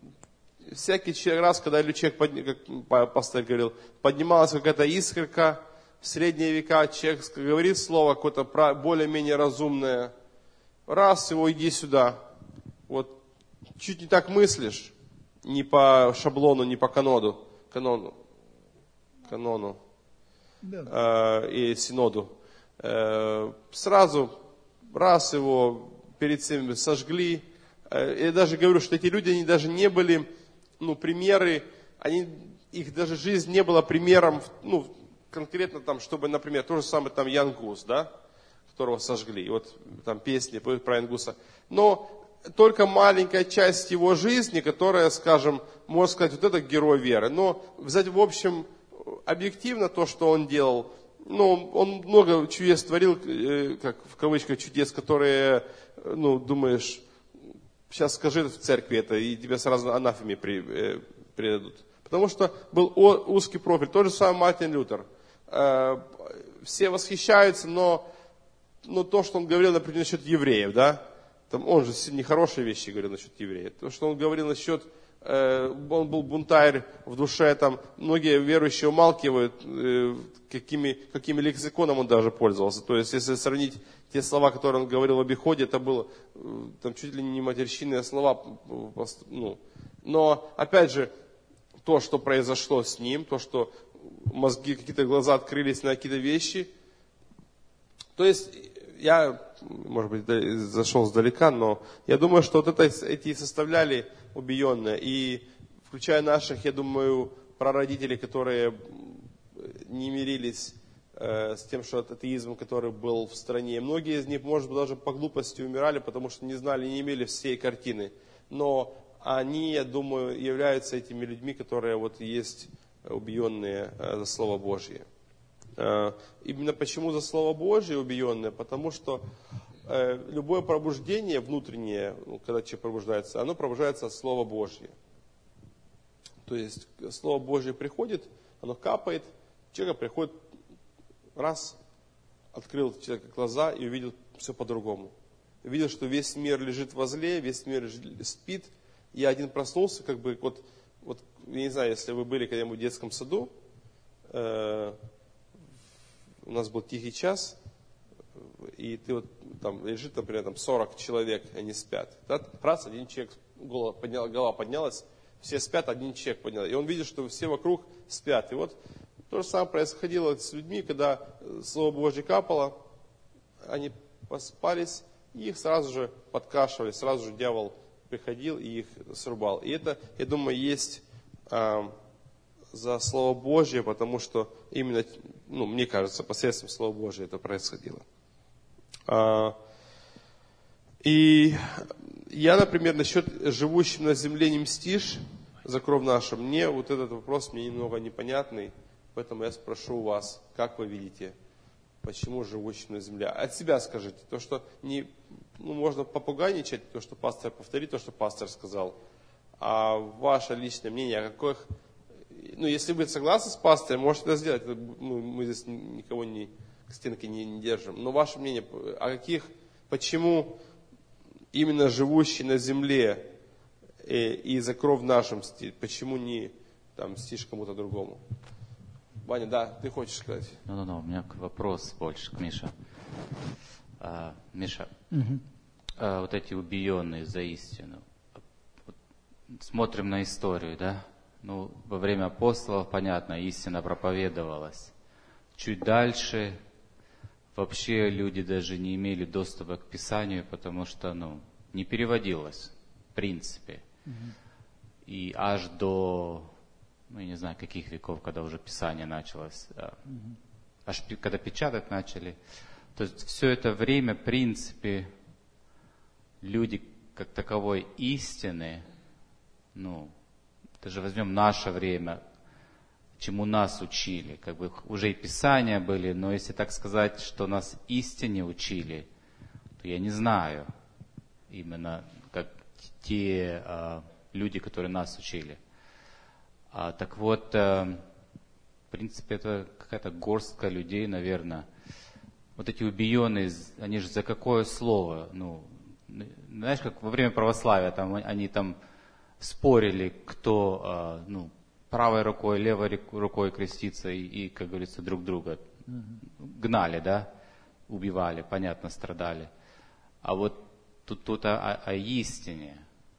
A: всякий раз, когда человек, как пастор говорил, поднималась какая-то искорка, в средние века человек говорит слово какое-то более-менее разумное, раз его иди сюда, вот чуть не так мыслишь, не по шаблону, не по канону, канону, канону да. э, и синоду, э, сразу раз его перед всеми сожгли. Э, я даже говорю, что эти люди, они даже не были, ну, примеры, они, их даже жизнь не была примером, ну, конкретно там, чтобы, например, то же самое там Ян Гус, да, которого сожгли, и вот там песни про Ян Гуса. Но только маленькая часть его жизни, которая, скажем, можно сказать, вот это герой веры. Но взять в общем, объективно то, что он делал, ну, он много чудес творил, как в кавычках чудес, которые, ну, думаешь, сейчас скажи в церкви это, и тебя сразу анафеме предадут. Потому что был узкий профиль. Тот же самый Мартин Лютер. Все восхищаются, но, но то, что он говорил, например, насчет евреев, да, там он же нехорошие вещи говорил насчет евреев. То, что он говорил насчет, он был бунтарь в душе, там многие верующие умалкивают, какими, какими лексиконом он даже пользовался. То есть, если сравнить те слова, которые он говорил в обиходе, это было там чуть ли не матерщинные слова. Ну, но, опять же, то, что произошло с ним, то, что мозги, какие-то глаза открылись на какие-то вещи. То есть, я может быть, зашел сдалека, но я думаю, что вот это, эти составляли убиенные. И включая наших, я думаю, прародителей, которые не мирились э, с тем, что атеизм, который был в стране. Многие из них, может быть, даже по глупости умирали, потому что не знали, не имели всей картины. Но они, я думаю, являются этими людьми, которые вот есть убиенные э, за Слово Божье. Э, именно почему за Слово Божье убиенные? Потому что э, любое пробуждение внутреннее, ну, когда человек пробуждается, оно пробуждается от Слова Божьего. То есть Слово Божье приходит, оно капает, человек приходит, раз, открыл человек глаза и увидел все по-другому. Увидел, что весь мир лежит возле, весь мир спит. Я один проснулся, как бы, вот, вот я не знаю, если вы были когда-нибудь в детском саду, э, у нас был тихий час, и ты вот там лежит, например, там сорок человек, они спят. Да? Раз, один человек, голова, поднял, голова поднялась, все спят, один человек поднял. И он видит, что все вокруг спят. И вот то же самое происходило с людьми, когда Слово Божье капало, они поспались, и их сразу же подкашивали, сразу же дьявол приходил и их срубал. И это, я думаю, есть а, за Слово Божье, потому что именно, ну, мне кажется, посредством Слова Божьего это происходило. А, и я, например, насчет живущим на земле не мстишь за кровь нашу, мне вот этот вопрос мне немного непонятный, поэтому я спрошу у вас, как вы видите, почему живущим на земле? От себя скажите, то, что не, ну, можно попугайничать, то, что пастор повторит, то, что пастор сказал, а ваше личное мнение, о каких, ну, если вы согласны с пастором, можете это сделать, ну, мы здесь никого не, к стенке не, не держим, но ваше мнение, о каких, почему именно живущий на земле и, и за кровь нашу мстит, почему не там мстишь кому-то другому? Ваня, да, ты хочешь сказать?
E: Ну, ну, ну, у меня вопрос больше к Мише. А, Миша,
C: Угу.
E: а, вот эти убиенные за истину. Вот смотрим на историю, да? Ну, во время апостолов, понятно, истина проповедовалась. Чуть дальше вообще люди даже не имели доступа к Писанию, потому что, ну, не переводилось, в принципе. Угу. И аж до, ну, я не знаю, каких веков, когда уже Писание началось, угу. аж когда печатать начали. То есть все это время, в принципе, люди как таковой истины, ну, даже возьмем наше время, чему нас учили, как бы уже и Писания были, но если так сказать, что нас истине учили, то я не знаю именно как те а, люди, которые нас учили. А, так вот, а, в принципе, это какая-то горстка людей, наверное. Вот эти убиенные, они же за какое слово? Ну, знаешь, как во время православия, там, они там спорили, кто, а, ну, правой рукой, левой рукой креститься и, и, как говорится, друг друга гнали, да, убивали, понятно, страдали. А вот тут, тут о, о истине.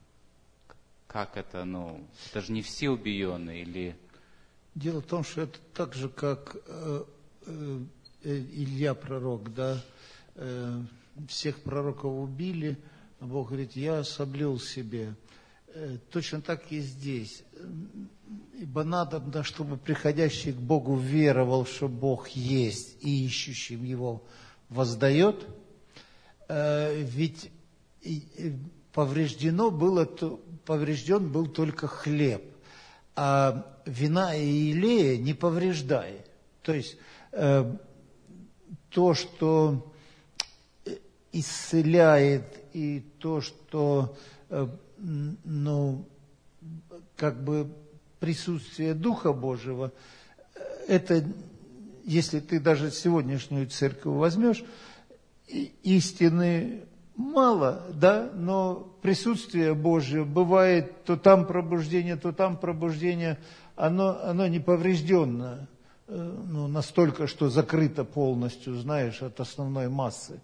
E: Как это, ну, это же не все убиенные или...
C: Дело в том, что это так же, как э, э, Илья пророк, да, э, всех пророков убили, а Бог говорит, я соблюл себе. Э, точно так и здесь. Ибо надо, чтобы приходящий к Богу веровал, что Бог есть, и ищущим Его воздает. Э, ведь повреждено было, поврежден был только хлеб, а вина и елея не повреждает. То есть э, то, что исцеляет, и то, что э, ну, как бы присутствие Духа Божьего, это, если ты даже сегодняшнюю церковь возьмешь, истины мало, да, но присутствие Божье бывает, то там пробуждение, то там пробуждение, оно, оно не поврежденно, ну, настолько, что закрыто полностью, знаешь, от основной массы.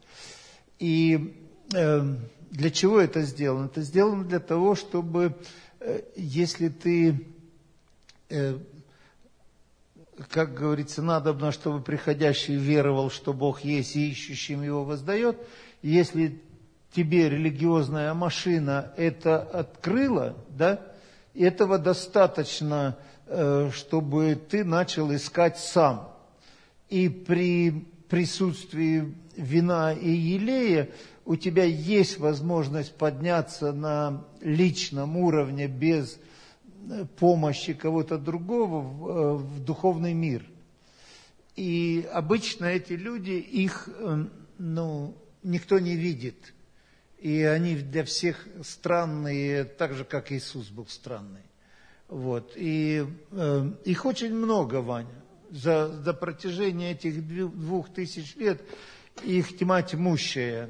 C: И э, для чего это сделано? Это сделано для того, чтобы, э, если ты э, как говорится, надобно, чтобы приходящий веровал, что Бог есть, и ищущим его воздает. Если тебе религиозная машина это открыла, да, этого достаточно, чтобы ты начал искать сам. И при присутствии вина и елея у тебя есть возможность подняться на личном уровне без помощи кого-то другого в, в духовный мир. И обычно эти люди, их ну, никто не видит. И они для всех странные, так же, как Иисус был странный. Вот. И э, их очень много, Ваня. За, за протяжении этих двух тысяч лет их тьма тьмущая.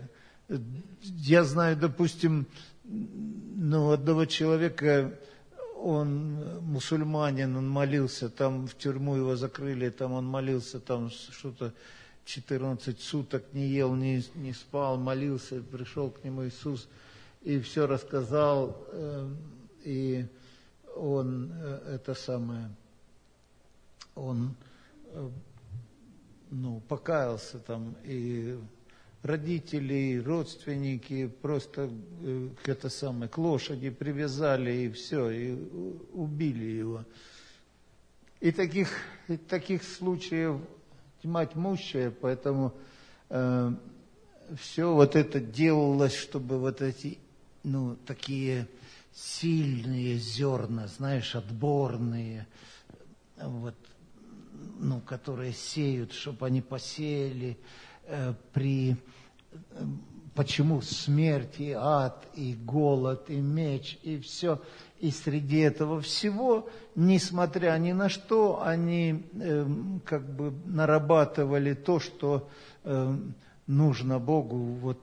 C: Я знаю, допустим, ну, одного человека, он мусульманин, он молился, там в тюрьму его закрыли, там он молился, там что-то четырнадцать суток не ел, не, не спал, молился, пришел к нему Иисус и все рассказал, э, и он э, это самое, он э, ну, покаялся там, и родители, родственники просто э, к, это самое, к лошади привязали, и все, и убили его. И таких, и таких случаев тьма тьмущая, поэтому э, все вот это делалось, чтобы вот эти, ну, такие сильные зерна, знаешь, отборные, вот, ну, которые сеют, чтобы они посеяли э, при... Э, почему смерть и ад, и голод, и меч, и все. И среди этого всего, несмотря ни на что, они э, как бы нарабатывали то, что э, нужно Богу. Вот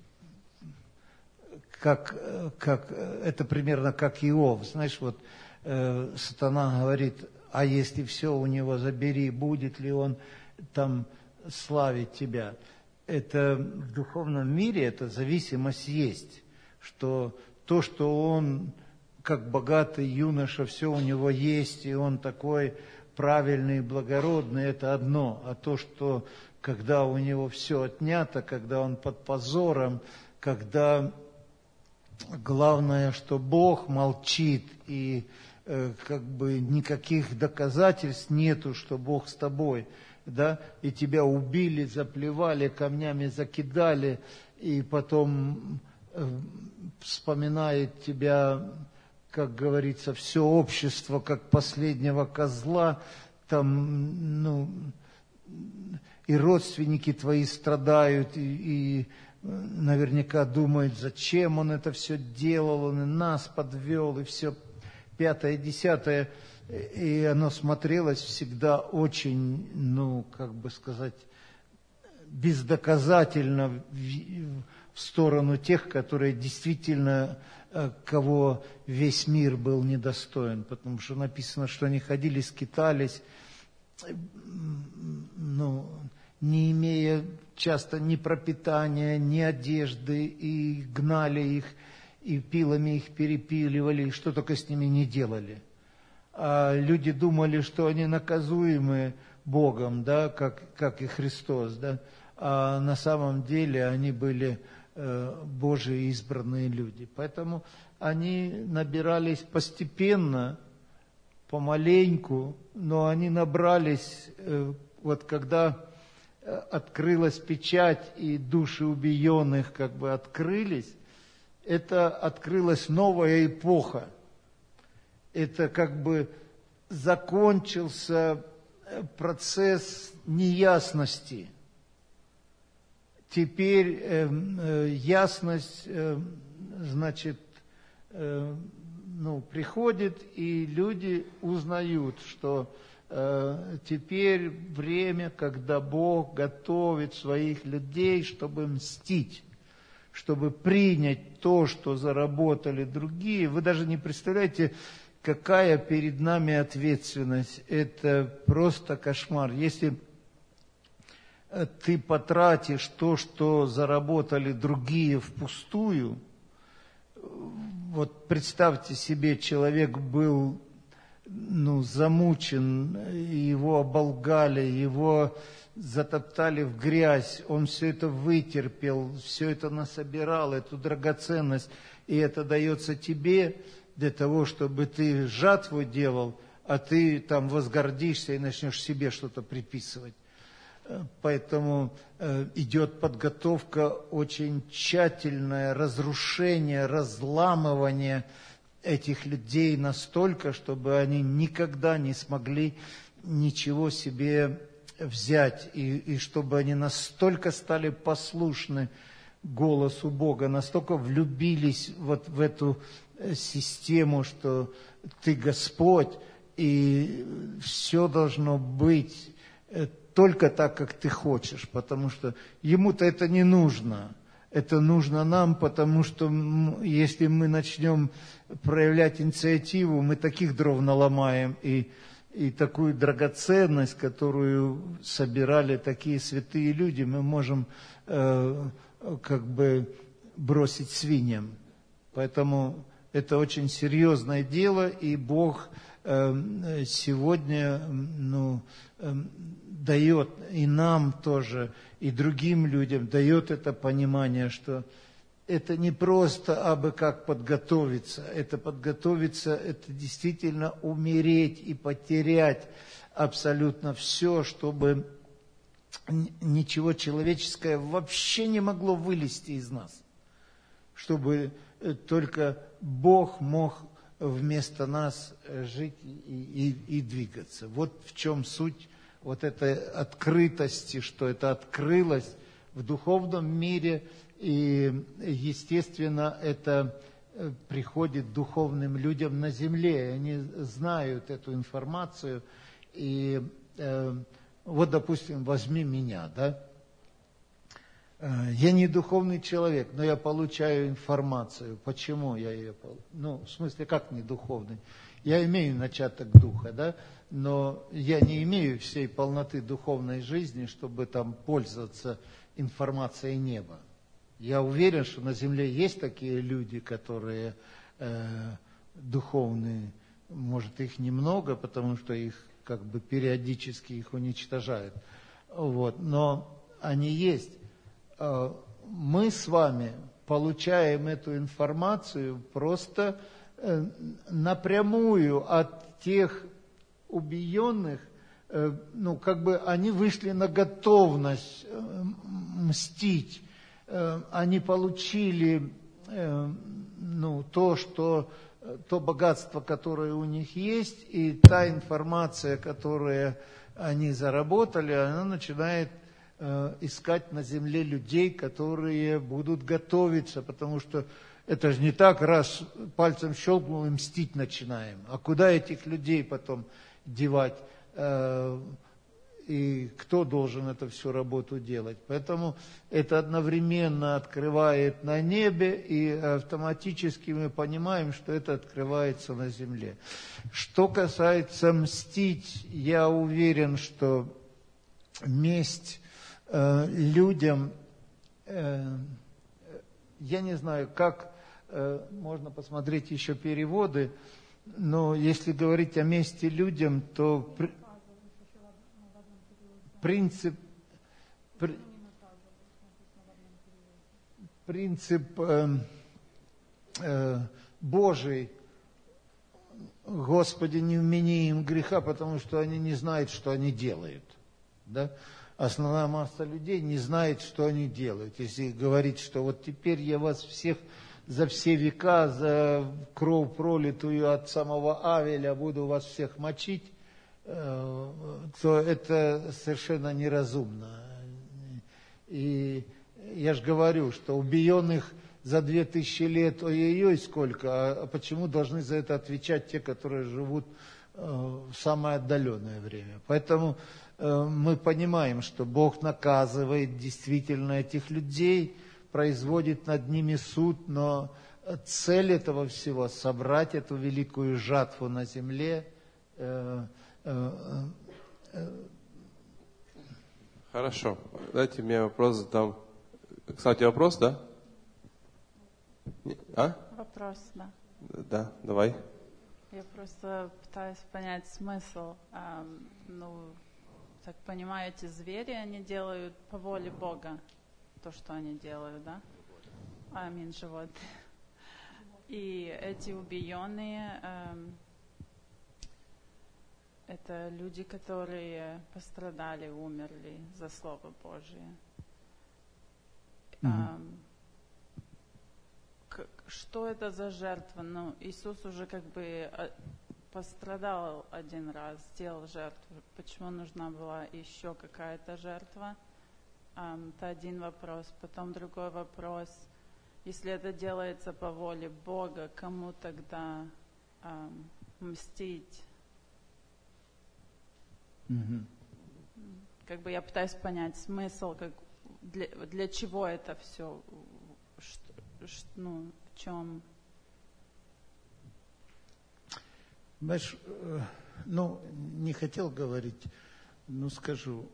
C: как, как, это примерно как Иов. Знаешь, вот э, сатана говорит, а если все у него забери, будет ли он там славить тебя? Это в духовном мире, эта зависимость есть, что то, что он, как богатый юноша, все у него есть, и он такой правильный, благородный, это одно. А то, что когда у него все отнято, когда он под позором, когда главное, что Бог молчит, и э, как бы никаких доказательств нету, что Бог с тобой, да, и тебя убили, заплевали, камнями закидали, и потом э, вспоминает тебя, как говорится, все общество, как последнего козла, там, ну, и родственники твои страдают, и, и наверняка думают, зачем он это все делал, он и нас подвел, и все пятое, десятое. И оно смотрелось всегда очень, ну, как бы сказать, бездоказательно в, в сторону тех, которые действительно, кого весь мир был недостоин. Потому что написано, что они ходили, скитались, ну, не имея часто ни пропитания, ни одежды, и гнали их, и пилами их перепиливали, и что только с ними не делали. А люди думали, что они наказуемы Богом, да, как, как и Христос, да, а на самом деле они были э, Божьи избранные люди. Поэтому они набирались постепенно, помаленьку, но они набрались, э, вот когда открылась печать и души убиенных как бы открылись, это открылась новая эпоха. Это как бы закончился процесс неясности. Теперь э, э, ясность, э, значит, э, ну, приходит, и люди узнают, что э, теперь время, когда Бог готовит своих людей, чтобы мстить, чтобы принять то, что заработали другие. Вы даже не представляете, какая перед нами ответственность. Это просто кошмар. Если ты потратишь то, что заработали другие, впустую, вот представьте себе, человек был ну, замучен, его оболгали, его затоптали в грязь, он все это вытерпел, все это насобирал, эту драгоценность, и это дается тебе для того, чтобы ты жатву делал, а ты там возгордишься и начнешь себе что-то приписывать. Поэтому э, идет подготовка очень тщательное, разрушение, разламывание этих людей настолько, чтобы они никогда не смогли ничего себе взять, и, и чтобы они настолько стали послушны голосу Бога, настолько влюбились вот в эту систему, что ты Господь, и все должно быть только так, как ты хочешь, потому что ему-то это не нужно. Это нужно нам, потому что если мы начнем проявлять инициативу, мы таких дров наломаем, и, и такую драгоценность, которую собирали такие святые люди, мы можем э, как бы бросить свиньям. Поэтому это очень серьезное дело, и Бог э, сегодня ну, э, дает и нам тоже, и другим людям, дает это понимание, что это не просто абы как подготовиться, это подготовиться, это действительно умереть и потерять абсолютно все, чтобы ничего человеческое вообще не могло вылезти из нас, чтобы только Бог мог вместо нас жить и, и, и двигаться. Вот в чем суть вот этой открытости, что это открылось в духовном мире, и, естественно, это приходит духовным людям на земле, и они знают эту информацию, и э, вот, допустим, возьми меня, да, я не духовный человек, но я получаю информацию. Почему я ее получаю? Ну, в смысле, как не духовный? Я имею начаток духа, да, но я не имею всей полноты духовной жизни, чтобы там пользоваться информацией неба. Я уверен, что на земле есть такие люди, которые э, духовные, может, их немного, потому что их как бы периодически их уничтожают. Вот, но они есть. Мы с вами получаем эту информацию просто напрямую от тех убиенных, ну, как бы они вышли на готовность мстить, они получили, ну, то, что, то богатство, которое у них есть, и та информация, которую они заработали, она начинает искать на земле людей, которые будут готовиться, потому что это же не так, раз пальцем щелкнул и мстить начинаем. А куда этих людей потом девать? И кто должен эту всю работу делать? Поэтому это одновременно открывает на небе, и автоматически мы понимаем, что это открывается на земле. Что касается мстить, я уверен, что месть людям, я не знаю, как можно посмотреть еще переводы, но если говорить о мести людям, то принцип, принцип Божий, Господи, не вмени им греха, потому что они не знают, что они делают, да? Основная масса людей не знает, что они делают. Если говорить, что вот теперь я вас всех за все века, за кровь пролитую от самого Авеля буду вас всех мочить, то это совершенно неразумно. И я же говорю, что убиенных за две тысячи лет, ой-ой-ой, сколько, а почему должны за это отвечать те, которые живут в самое отдаленное время? Поэтому мы понимаем, что Бог наказывает действительно этих людей, производит над ними суд, но цель этого всего – собрать эту великую жатву на земле.
A: Хорошо. Дайте мне вопрос задам. Кстати, вопрос, да? А?
B: Вопрос, да.
A: Да, давай.
F: Я просто пытаюсь понять смысл. А, ну, так понимаю, эти звери, они делают по воле Бога то, что они делают, да? Аминь, животные. И эти убиенные, эм, это люди, которые пострадали, умерли за Слово Божие. Mm-hmm. Эм, к, что это за жертва? Ну, Иисус уже как бы пострадал один раз, сделал жертву. Почему нужна была еще какая-то жертва? Um, это один вопрос. Потом другой вопрос. Если это делается по воле Бога, кому тогда um, мстить? Mm-hmm. Как бы я пытаюсь понять смысл, как, для, для чего это все, что, что, ну, в чем...
C: Знаешь, ну, не хотел говорить, но скажу.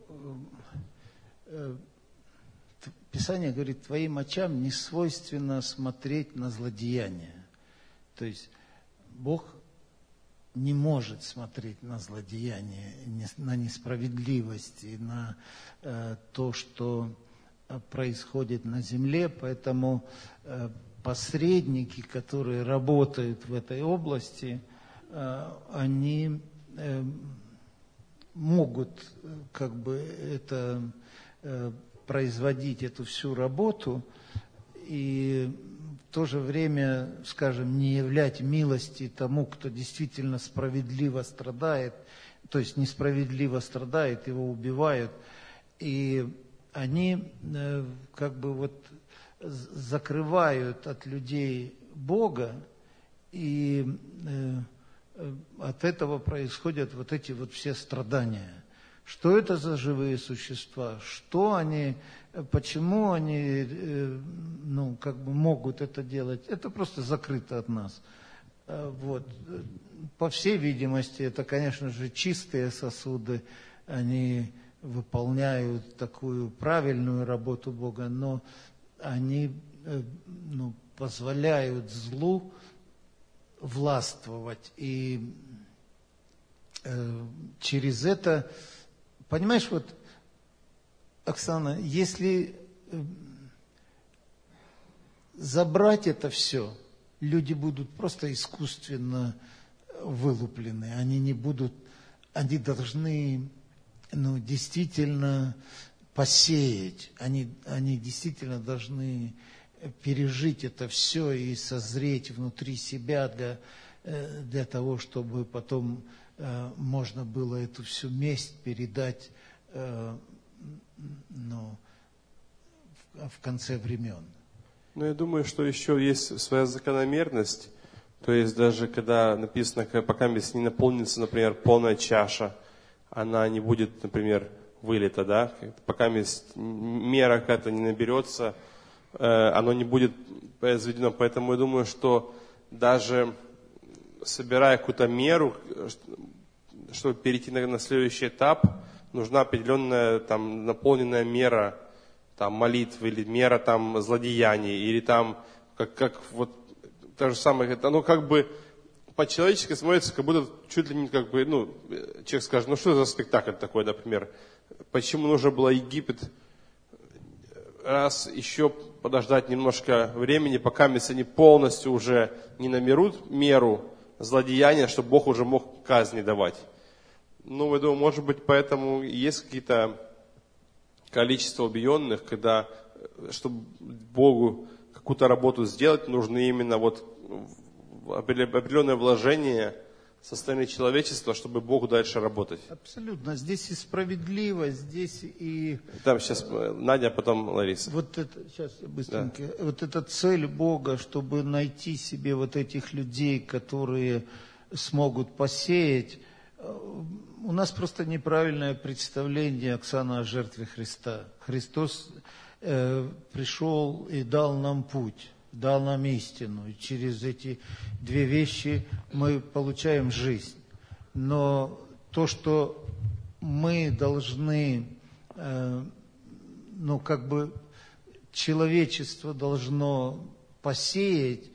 C: Писание говорит, твоим очам не свойственно смотреть на злодеяния. То есть Бог не может смотреть на злодеяния, на несправедливость и на э, то, что происходит на земле. Поэтому э, посредники, которые работают в этой области, э, они э, могут как бы это... Э, производить эту всю работу и в то же время, скажем, не являть милости тому, кто действительно справедливо страдает, то есть несправедливо страдает, его убивают, и они э, как бы вот закрывают от людей Бога, и э, от этого происходят вот эти вот все страдания. Что это за живые существа? Что они, почему они, ну, как бы могут это делать? Это просто закрыто от нас. Вот. По всей видимости, это, конечно же, чистые сосуды. Они выполняют такую правильную работу Бога, но они, ну, позволяют злу властвовать. И э, через это... Понимаешь, вот, Оксана, если забрать это все, люди будут просто искусственно вылуплены. Они не будут, они должны, ну, действительно посеять. Они, они действительно должны пережить это все и созреть внутри себя для, для того, чтобы потом... можно было эту всю месть передать э, ну, в, в конце времен.
A: Ну, я думаю, что еще есть своя закономерность. То есть даже когда написано, пока месть не наполнится, например, полная чаша, она не будет, например, вылита, да? Пока месть, мера какая-то не наберется, э, оно не будет произведено. Поэтому я думаю, что даже... собирая какую-то меру, чтобы перейти на, на следующий этап, нужна определенная там, наполненная мера там, молитв, или мера там, злодеяний, или там, как, как вот, то же самое, оно как бы по-человечески смотрится, как будто чуть ли не как бы, ну, человек скажет, ну что за спектакль такой, например, почему нужно было Египет раз еще подождать немножко времени, пока они полностью уже не наберут меру злодеяния, чтобы Бог уже мог казни давать. Ну, я думаю, может быть, поэтому есть какие-то количество убиенных, когда, чтобы Богу какую-то работу сделать, нужны именно вот определенное вложение со стороны человечества, чтобы Богу дальше работать.
C: Абсолютно. Здесь и справедливость, здесь и...
A: Там сейчас Надя, а потом Лариса.
C: Вот это, сейчас быстренько. Да. Вот эта цель Бога, чтобы найти себе вот этих людей, которые смогут посеять. У нас просто неправильное представление, Оксана, о жертве Христа. Христос э, пришел и дал нам путь, дал нам истину. И через эти две вещи мы получаем жизнь. Но то, что мы должны, э, ну, как бы человечество должно посеять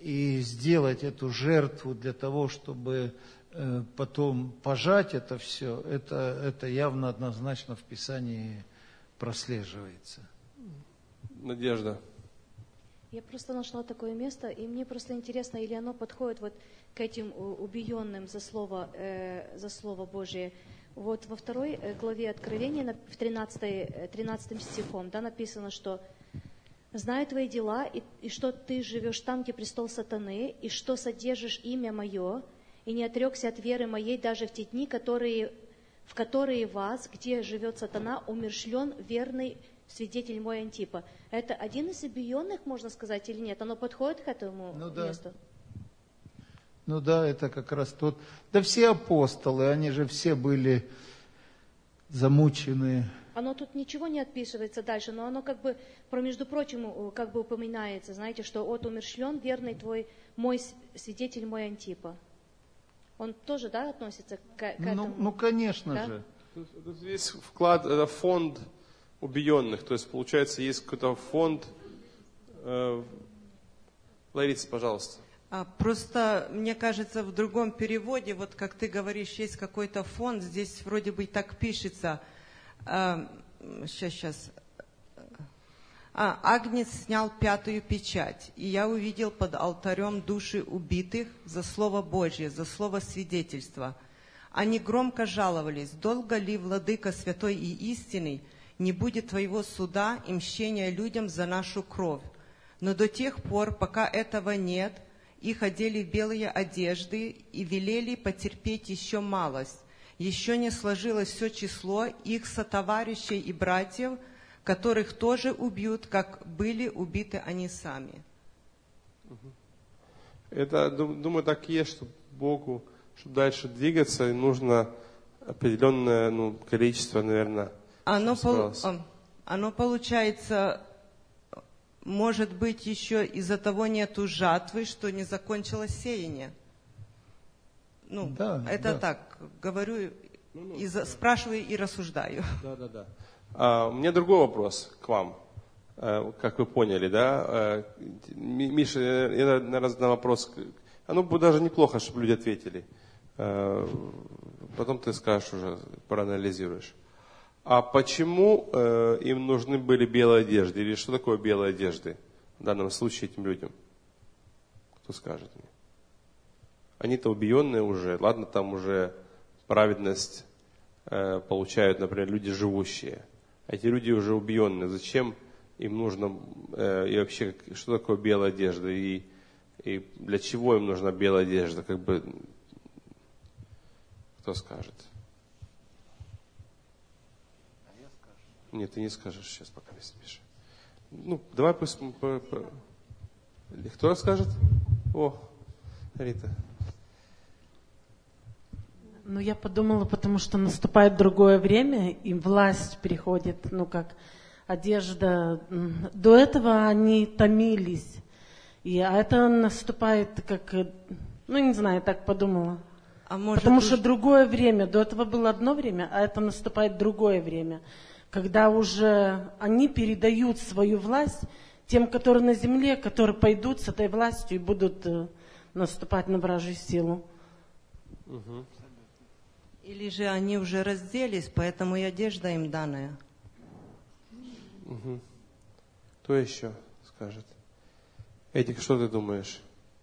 C: и сделать эту жертву для того, чтобы э, потом пожать это все, это, это явно однозначно в Писании прослеживается.
A: Надежда.
D: Я просто нашла такое место, и мне просто интересно, или оно подходит вот к этим убиенным за слово, э, за слово Божие. Вот во второй главе Откровения, в тринадцатом стихом, да, написано, что «Знаю твои дела, и, и что ты живешь там, где престол сатаны, и что содержишь имя мое, и не отрекся от веры моей даже в те дни, которые, в которые вас, где живет сатана, умерщвлен верный свидетель мой Антипа». Это один из объединенных, можно сказать, или нет? Оно подходит к этому
C: ну, да.
D: месту?
C: Ну да, это как раз тот... Да все апостолы, они же все были замучены.
D: Оно тут ничего не отписывается дальше, но оно как бы, про между прочим, как бы упоминается, знаете, что «от умерщвлен верный твой, мой свидетель мой Антипа». Он тоже, да, относится к, к
C: ну,
D: этому?
C: Ну, конечно
D: да?
C: же.
A: Тут, тут весь вклад, это фонд убиенных, то есть, получается, есть какой-то фонд. Э, Лариса, пожалуйста.
G: А, просто, мне кажется, в другом переводе, вот как ты говоришь, есть какой-то фонд, здесь вроде бы так пишется. А, сейчас, сейчас. А, Агнец снял пятую печать, и я увидел под алтарем души убитых за Слово Божье, за Слово свидетельства. Они громко жаловались: долго ли, Владыка святой и истинный, не будет твоего суда и мщения людям за нашу кровь? Но до тех пор, пока этого нет, их одели в белые одежды и велели потерпеть еще малость. Еще не сложилось все число их сотоварищей и братьев, которых тоже убьют, как были убиты они сами.
A: Это, думаю, так и есть, что Богу, чтобы дальше двигаться, нужно определенное ну, количество, наверное,
G: оно, пол, оно получается... Может быть, еще из-за того нету жатвы, что не закончилось сеяние. Ну,
C: да,
G: это
C: да.
G: так, говорю, и за, спрашиваю и рассуждаю.
A: Да, да, да. А, у меня другой вопрос к вам, а, как вы поняли, да? А, Миша, я, наверное, задам вопрос. А ну, даже неплохо, чтобы люди ответили. А, потом ты скажешь уже, проанализируешь. А почему э, им нужны были белые одежды? Или что такое белые одежды в данном случае этим людям? Кто скажет мне? Они-то убиенные уже. Ладно, там уже праведность э, получают, например, люди живущие. А эти люди уже убиенные. Зачем им нужно, э, и вообще, что такое белая одежда? И, и для чего им нужна белая одежда? Как бы, кто скажет? Нет, ты не скажешь сейчас, пока не спишь. Ну, давай пусть... По, по... Кто расскажет? О, Рита.
B: Ну, я подумала, потому что наступает другое время, и власть приходит, ну, как одежда. До этого они томились. И, а это наступает как... Ну, не знаю, так подумала. А может, потому уж... что другое время. До этого было одно время, а это наступает другое время. Когда уже они передают свою власть тем, которые на земле, которые пойдут с этой властью и будут э, наступать на вражью силу.
G: Угу. Или же они уже разделись, поэтому и одежда им данная.
A: Угу. Кто еще скажет? Эдик, что ты думаешь?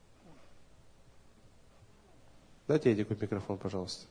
A: Дайте Эдику микрофон, пожалуйста.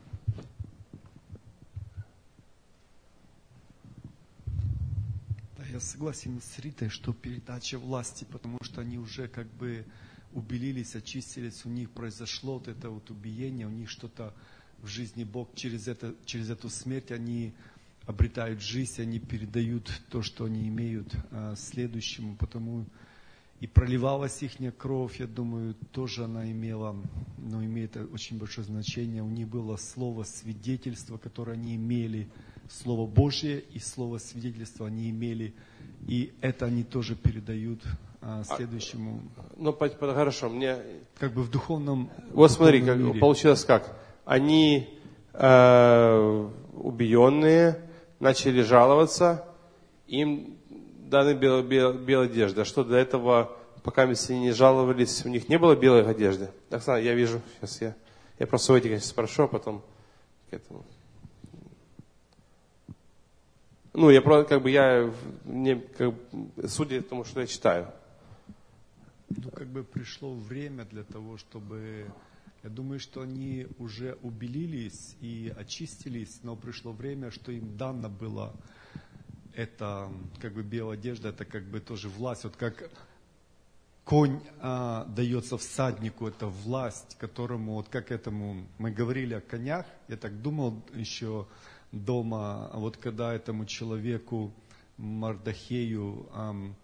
H: Я согласен с Ритой, что передача власти, потому что они уже как бы убелились, очистились, у них произошло вот это вот убиение, у них что-то в жизни Бог через, это, через эту смерть, они обретают жизнь, они передают то, что они имеют а, следующему, потому и проливалась их кровь, я думаю, тоже она имела, но имеет очень большое значение. У них было слово свидетельства, которое они имели, Слово Божье и Слово свидетельства они имели, и это они тоже передают а, следующему.
A: Ну, хорошо, мне...
H: Как бы в духовном
A: Вот смотри,
H: духовном
A: как,
H: мире.
A: Получилось как? Они э, убиенные, начали жаловаться, им даны белая, белая, белая одежда. А что до этого пока они не жаловались, у них не было белой одежды. Оксана, я вижу, сейчас я, я просто у этих спрошу, а потом к этому. Ну, я просто, как бы, я, мне, как бы, судя по тому, что я читаю.
H: Ну, как бы пришло время для того, чтобы... Я думаю, что они уже убелились и очистились, но пришло время, что им дано было это, как бы, белая одежда, это как бы тоже власть. Вот как конь а, дается всаднику, это власть, которому, вот как этому, мы говорили о конях, я так думал еще дома, а вот когда этому человеку, Мардахею, ам,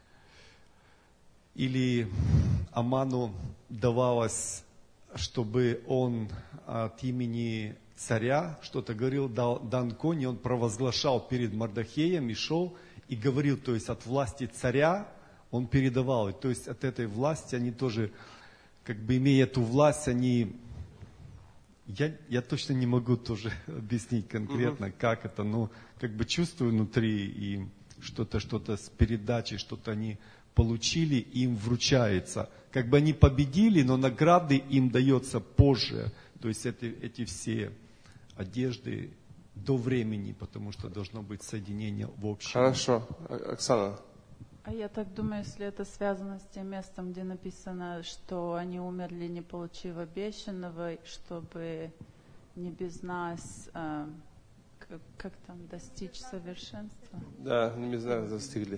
H: или Аману давалось, чтобы он от имени царя что-то говорил, дал, дан конь, и он провозглашал перед Мардахеем и шел, и говорил, то есть от власти царя он передавал. И, то есть от этой власти они тоже, как бы имея эту власть, они... Я, я точно не могу тоже объяснить конкретно, uh-huh. как это, но как бы чувствую внутри, и что-то, что-то с передачей, что-то они получили, им вручается. Как бы они победили, но награды им дается позже. То есть эти, эти все одежды до времени, потому что должно быть соединение в общем.
A: Хорошо. Оксана.
F: А я так думаю, если это связано с тем местом, где написано, что они умерли, не получив обещанного, чтобы не без нас, э, как, как там, достичь совершенства.
A: Да, не без нас достигли.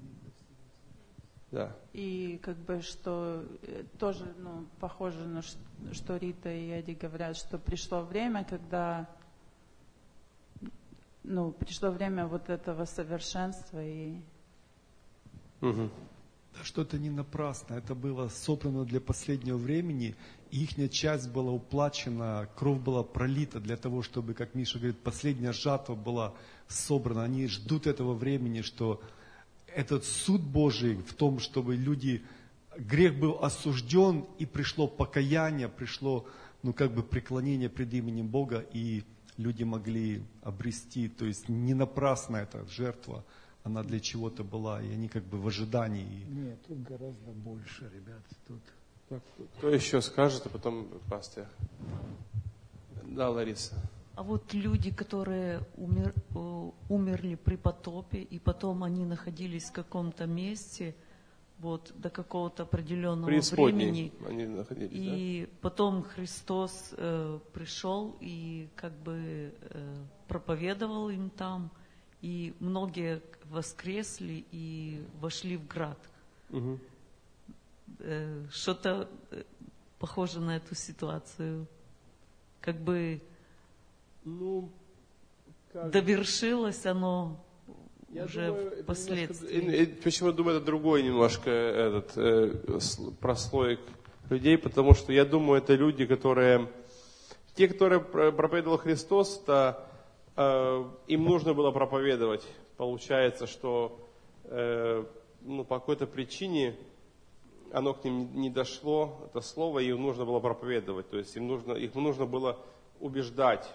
A: Да.
F: И как бы что тоже, ну, похоже на что, что Рита и Эдди говорят, что пришло время, когда, ну, пришло время вот этого совершенства и...
A: Угу.
H: Да, что-то не напрасно. Это было собрано для последнего времени. И их часть была уплачена, кровь была пролита для того, чтобы, как Миша говорит, последняя жатва была собрана. Они ждут этого времени, что этот суд Божий в том, чтобы люди, грех был осужден, и пришло покаяние, пришло, ну, как бы преклонение пред именем Бога, и люди могли обрести. То есть не напрасно эта жертва. Она для чего-то была, и они как бы в ожидании.
C: Нет, тут гораздо больше, ребят. Тут...
A: Кто еще скажет, а потом пастырь. Да, Лариса.
I: А вот люди, которые умер, умерли при потопе, и потом они находились в каком-то месте, вот до какого-то определенного времени.
A: Они находились,
I: и да? Потом Христос э, пришел и как бы э, проповедовал им там. И многие воскресли и вошли в град.
A: Угу.
I: Э, что-то похоже на эту ситуацию. Как бы
A: ну, как...
I: довершилось оно
A: Я
I: уже
A: думаю,
I: впоследствии.
A: Немножко, почему я думаю, это другой немножко этот, э, прослойк людей, потому что я думаю, это люди, которые... Те, которые проповедовал Христос, то им нужно было проповедовать. Получается, что э, ну, по какой-то причине оно к ним не дошло, это слово, и им нужно было проповедовать. То есть им нужно, их нужно было убеждать.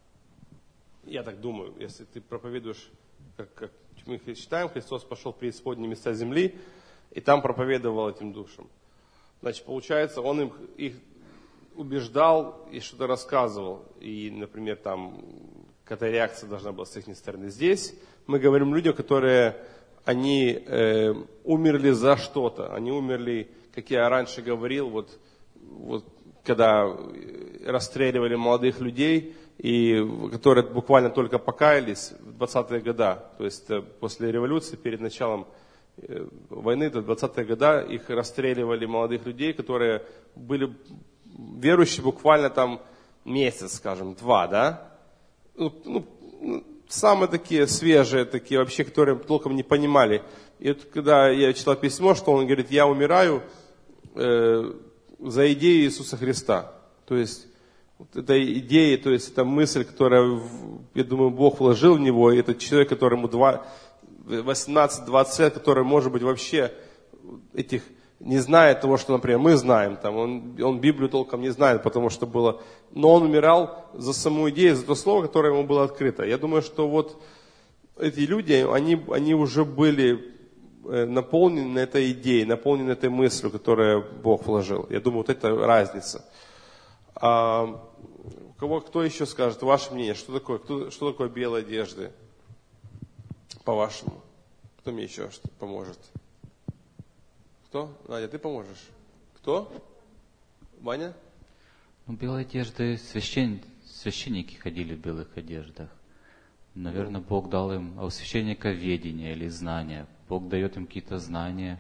A: Я так думаю, если ты проповедуешь, как, как мы читаем, Христос пошел в преисподние места земли, и там проповедовал этим душам. Значит, получается, Он им, их убеждал и что-то рассказывал. И, например, там... Какая реакция должна была с их стороны. Здесь мы говорим людям, которые, они э, умерли за что-то. Они умерли, как я раньше говорил, вот, вот когда расстреливали молодых людей, и, которые буквально только покаялись в двадцатые годы. То есть после революции, перед началом э, войны, до двадцатые годы, их расстреливали молодых людей, которые были верующие буквально там месяц, скажем, два, да? Ну, ну, самые такие свежие, такие вообще, которые толком не понимали. И вот когда я читал письмо, что он говорит, я умираю э, за идею Иисуса Христа. То есть, вот эта идея, то есть, это мысль, которая, я думаю, Бог вложил в него, и это человек, которому восемнадцать-двадцать лет, который, может быть, вообще этих... не знает того, что, например, мы знаем, там, он, он Библию толком не знает, потому что было... Но он умирал за саму идею, за то слово, которое ему было открыто. Я думаю, что вот эти люди, они, они уже были наполнены этой идеей, наполнены этой мыслью, которую Бог вложил. Я думаю, вот это разница. А у кого, кто еще скажет, ваше мнение, что такое, кто, что такое белые одежды, по-вашему? Кто мне еще что поможет? Кто? Надя, ты поможешь? Кто? Ваня?
E: Ну, белые одежды, священ... священники ходили в белых одеждах. Наверное, Бог дал им, а у священника ведение или знания. Бог дает им какие-то знания.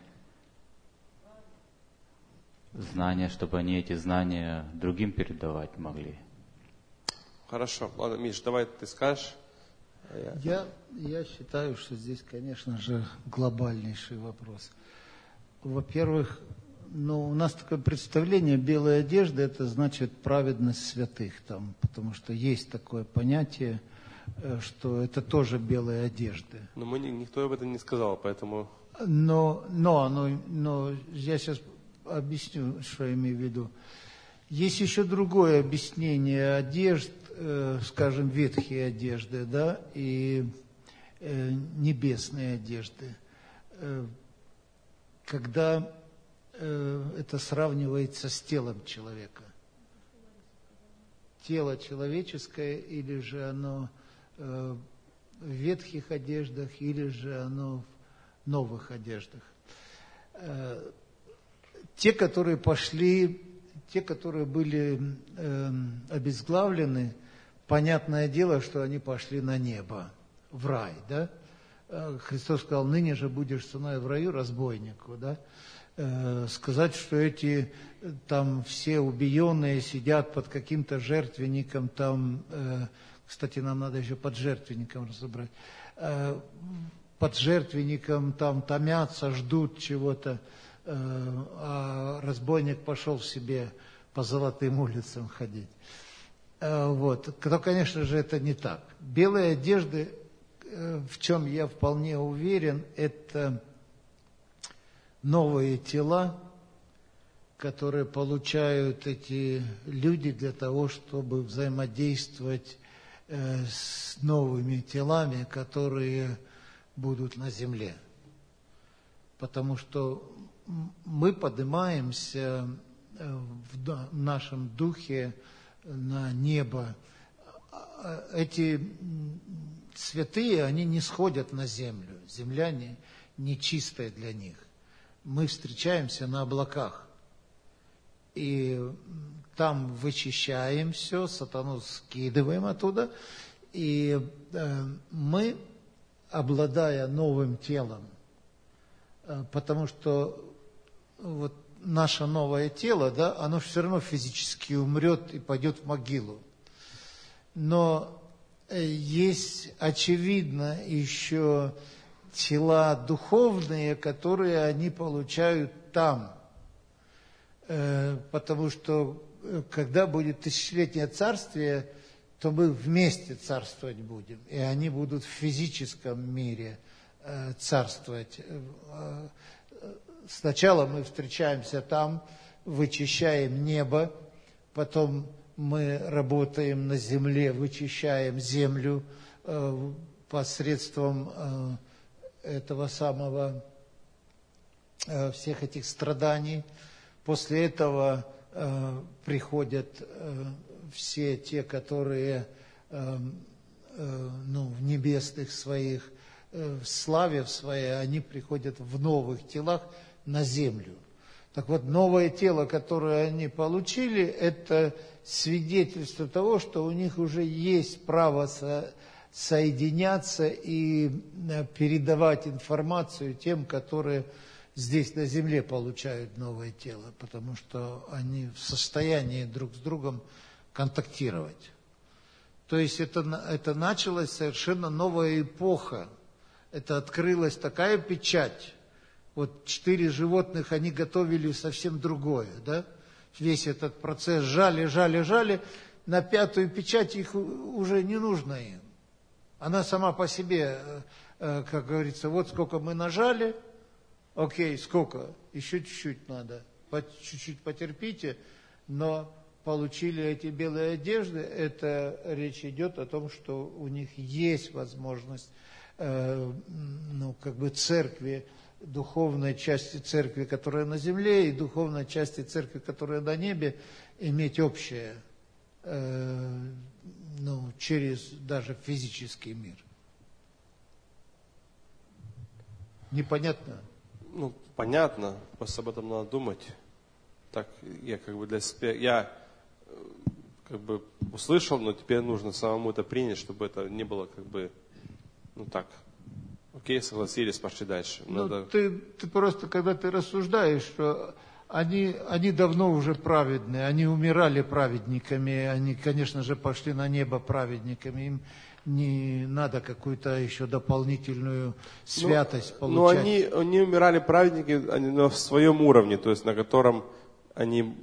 E: Знания, чтобы они эти знания другим передавать могли.
A: Хорошо. Ладно, Миш, давай ты скажешь.
C: Я... Я, я считаю, что здесь, конечно же, глобальнейший вопрос. Во-первых, ну, у нас такое представление, белая одежда, это значит праведность святых там, потому что есть такое понятие, что это тоже белые одежды.
A: Но мы, никто об этом не сказал, поэтому...
C: Но, но, но, но я сейчас объясню, что я имею в виду. Есть еще другое объяснение одежд, э, скажем, ветхие одежды, да, и э, небесные одежды. Э, когда э, это сравнивается с телом человека. Тело человеческое, или же оно э, в ветхих одеждах, или же оно в новых одеждах. Э, те, которые пошли, те, которые были э, обезглавлены, понятное дело, что они пошли на небо, в рай, да? Христос сказал, ныне же будешь ценой в раю разбойнику, да? Э, сказать, что эти там все убиенные сидят под каким-то жертвенником, там, э, кстати, нам надо еще под жертвенником разобрать, э, под жертвенником там томятся, ждут чего-то, э, а разбойник пошел себе по золотым улицам ходить. Э, вот. То, конечно же, это не так. Белые одежды, в чем я вполне уверен, это новые тела, которые получают эти люди для того, чтобы взаимодействовать э, с новыми телами, которые будут на земле. Потому что мы поднимаемся в нашем духе на небо. Эти святые, они не сходят на землю. Земля не, не чистая для них. Мы встречаемся на облаках. И там вычищаем все, сатану скидываем оттуда. И э, мы, обладая новым телом, э, потому что вот наше новое тело, да, оно все равно физически умрет и пойдет в могилу. Но есть, очевидно, еще тела духовные, которые они получают там. Потому что, когда будет тысячелетнее царствие, то мы вместе царствовать будем. И они будут в физическом мире царствовать. Сначала мы встречаемся там, вычищаем небо, потом мы работаем на земле, вычищаем землю э, посредством э, этого самого, э, всех этих страданий. После этого э, приходят э, все те, которые э, э, ну, в небесных своих, э, в славе в своей, они приходят в новых телах на землю. Так вот, новое тело, которое они получили, это свидетельство того, что у них уже есть право со, соединяться и передавать информацию тем, которые здесь на земле получают новое тело, потому что они в состоянии друг с другом контактировать. То есть это, это началась совершенно новая эпоха. Это открылась такая печать. Вот четыре животных, они готовили совсем другое, да? Весь этот процесс жали, жали, жали. На пятую печать их уже не нужно им. Она сама по себе, как говорится, вот сколько мы нажали, окей, сколько, еще чуть-чуть надо, чуть-чуть потерпите, но получили эти белые одежды, это речь идет о том, что у них есть возможность, ну, как бы церкви, духовной части церкви, которая на земле, и духовной части церкви, которая на небе, иметь общее, э, ну, через даже физический мир. Непонятно?
A: Ну, понятно, просто об этом надо думать. Так, я как бы для себя, я э, как бы услышал, но теперь нужно самому это принять, чтобы это не было как бы, ну так, окей, согласились, пошли дальше.
C: Ну,
A: Надо...
C: ты, ты просто, когда ты рассуждаешь, что они, они давно уже праведные, они умирали праведниками, они, конечно же, пошли на небо праведниками, им не надо какую-то еще дополнительную святость
A: ну,
C: получать.
A: Но они, они умирали праведники они на своем уровне, то есть на котором они...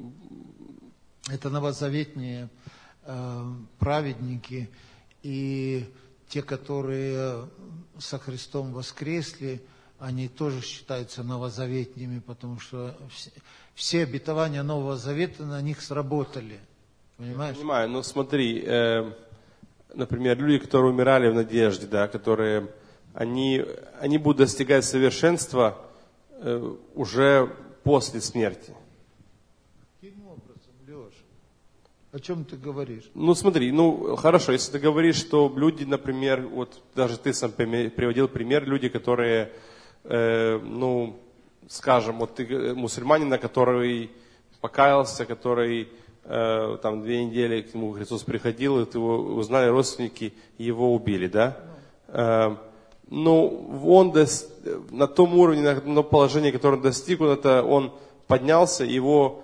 C: Это новозаветные э, праведники, и те, которые со Христом воскресли, они тоже считаются новозаветными, потому что все, все обетования Нового Завета на них сработали. Понимаешь?
A: Я понимаю, но смотри, э, например, люди, которые умирали в надежде, да, которые, они, они будут достигать совершенства э, уже после смерти.
C: Каким образом, Леша? О чем ты говоришь?
A: Ну смотри, ну хорошо, если ты говоришь, что люди, например, вот даже ты сам приводил пример, люди, которые, э, ну, скажем, вот ты мусульманин, который покаялся, который э, там две недели к нему Христос приходил, и его узнали родственники, и его убили, да? Э, ну, он дос... на том уровне, на том положении, которое он достиг, он, это, он поднялся, его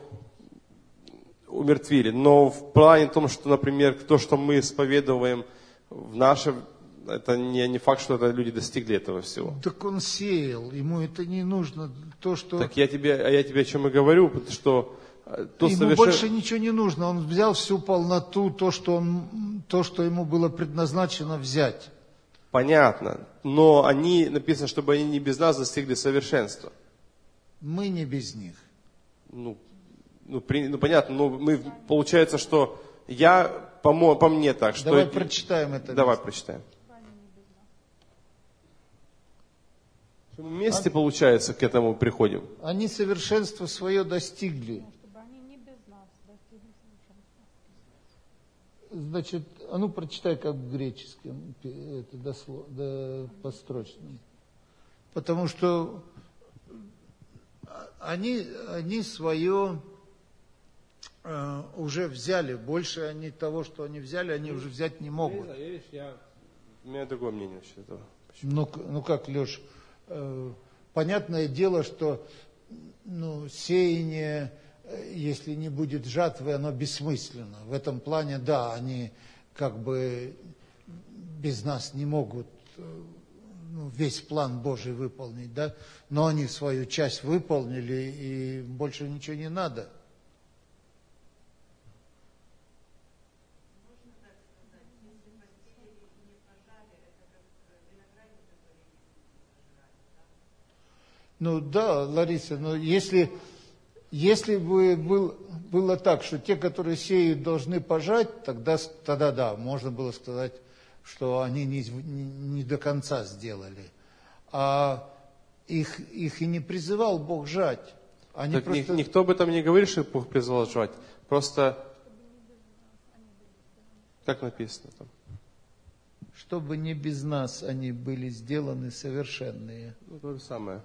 A: умертвили. Но в плане том, что, например, то, что мы исповедуем в нашем, это не, не факт, что это люди достигли этого всего.
C: Так он сеял, ему это не нужно. То, что...
A: Так я тебе, а я тебе о чем и говорю, потому что то
C: ему
A: совершен...
C: больше ничего не нужно. Он взял всю полноту, то что, он, то, что ему было предназначено взять.
A: Понятно. Но они, написано, чтобы они не без нас достигли совершенства.
C: Мы не без них.
A: Ну, ну, при, ну понятно, но мы, получается, что я, по, по мне так, что...
C: Давай
A: эти...
C: прочитаем это.
A: Давай
C: место.
A: прочитаем. Вместе, а... получается, к этому приходим.
C: Они совершенство свое достигли. Значит, а ну прочитай как в греческом, это дослов, да, построчном. Потому что они, они свое э, уже взяли, больше они того, что они взяли, они уже взять не могут.
A: Я, я, я, у меня другое мнение насчет этого.
C: Ну, ну как, Леш, э, понятное дело, что ну, сеяние, если не будет жатвы, оно бессмысленно. В этом плане, да, они как бы без нас не могут ну, весь план Божий выполнить, да, но они свою часть выполнили, и больше ничего не надо. Ну да, Лариса, но если, если бы был, было так, что те, которые сеют, должны пожать, тогда, тогда да, можно было сказать, что они не, не, не до конца сделали. А их, их и не призывал Бог жать. Они
A: так
C: просто...
A: Никто об этом не говорит, что Бог призывал жать. Просто, как написано там?
C: Чтобы не без нас они были сделаны совершенные.
A: Ну, то же самое.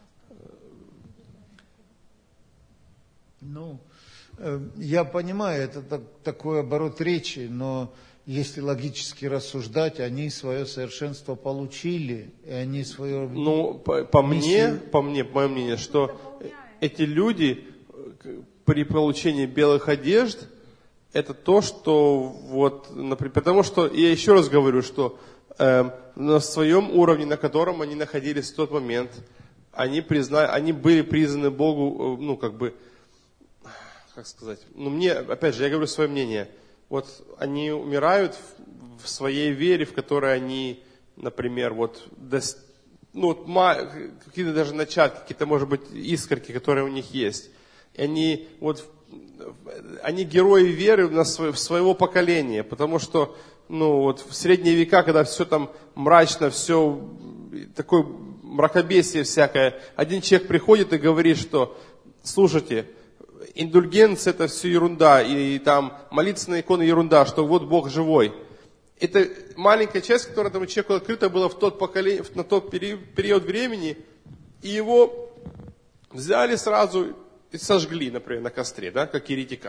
C: Ну, я понимаю, это так, такой оборот речи, но если логически рассуждать, они свое совершенство получили, и они свое...
A: Ну, по, по мне, по мне, по моему мнению, что эти люди при получении белых одежд, это то, что вот, например, потому что, я еще раз говорю, что э, на своем уровне, на котором они находились в тот момент, они, призна, они были признаны Богу, ну, как бы, как сказать, ну, мне, опять же, я говорю свое мнение, вот они умирают в, в своей вере, в которой они, например, вот, дос, ну, вот какие-то даже начатки, какие-то, может быть, искорки, которые у них есть. И они, вот, они герои веры на свое, в своего поколения, потому что, ну, вот в средние века, когда все там мрачно, все такой мракобесие всякое. Один человек приходит и говорит, что, слушайте, индульгенция это все ерунда, и там молиться на иконы ерунда, что вот Бог живой. Это маленькая часть, которая этому человеку открыта была в тот, поколение, на тот период, период времени, и его взяли сразу и сожгли, например, на костре, да, как еретика.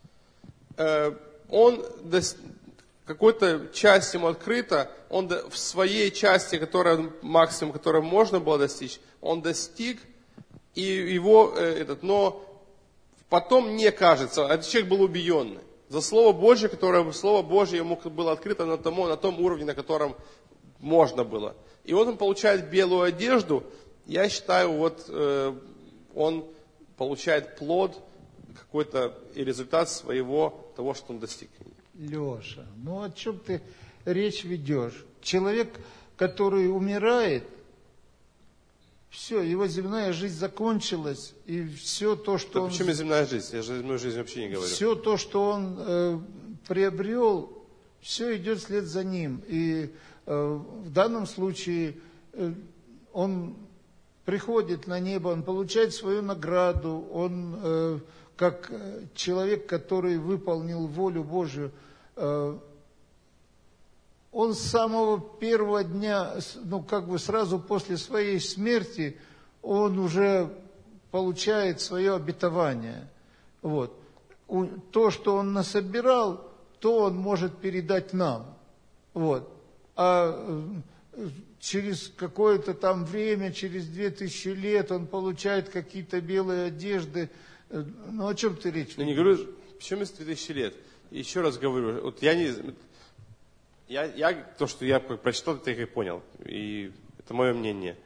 A: Он какой-то часть ему открыта, он в своей части, которая максимум, которую можно было достичь, он достиг, и его этот, но потом не кажется, этот человек был убиенный за Слово Божье, которое Слово Божье ему было открыто на том, на том уровне, на котором можно было. И вот он получает белую одежду, я считаю, вот он получает плод какой-то и результат своего, того, что он достиг.
C: Леша, ну о чем ты речь ведешь? Человек, который умирает, все, его земная жизнь закончилась, и все то, что
A: да
C: он...
A: Почему земная жизнь? Я же земную жизнь вообще не говорю.
C: Все то, что он э, приобрел, все идет вслед за ним. И э, в данном случае э, он приходит на небо, он получает свою награду, он э, как человек, который выполнил волю Божию, э, он с самого первого дня, ну как бы сразу после своей смерти, он уже получает свое обетование. Вот. То, что он насобирал, то он может передать нам. Вот. А через какое-то там время, через две тысячи лет он получает какие-то белые одежды. Ну о чем ты речь?
A: Я не говорю, почему две тысячи лет? Еще раз говорю, вот я не... Я, я, то, что я прочитал, это я и понял. И это мое мнение.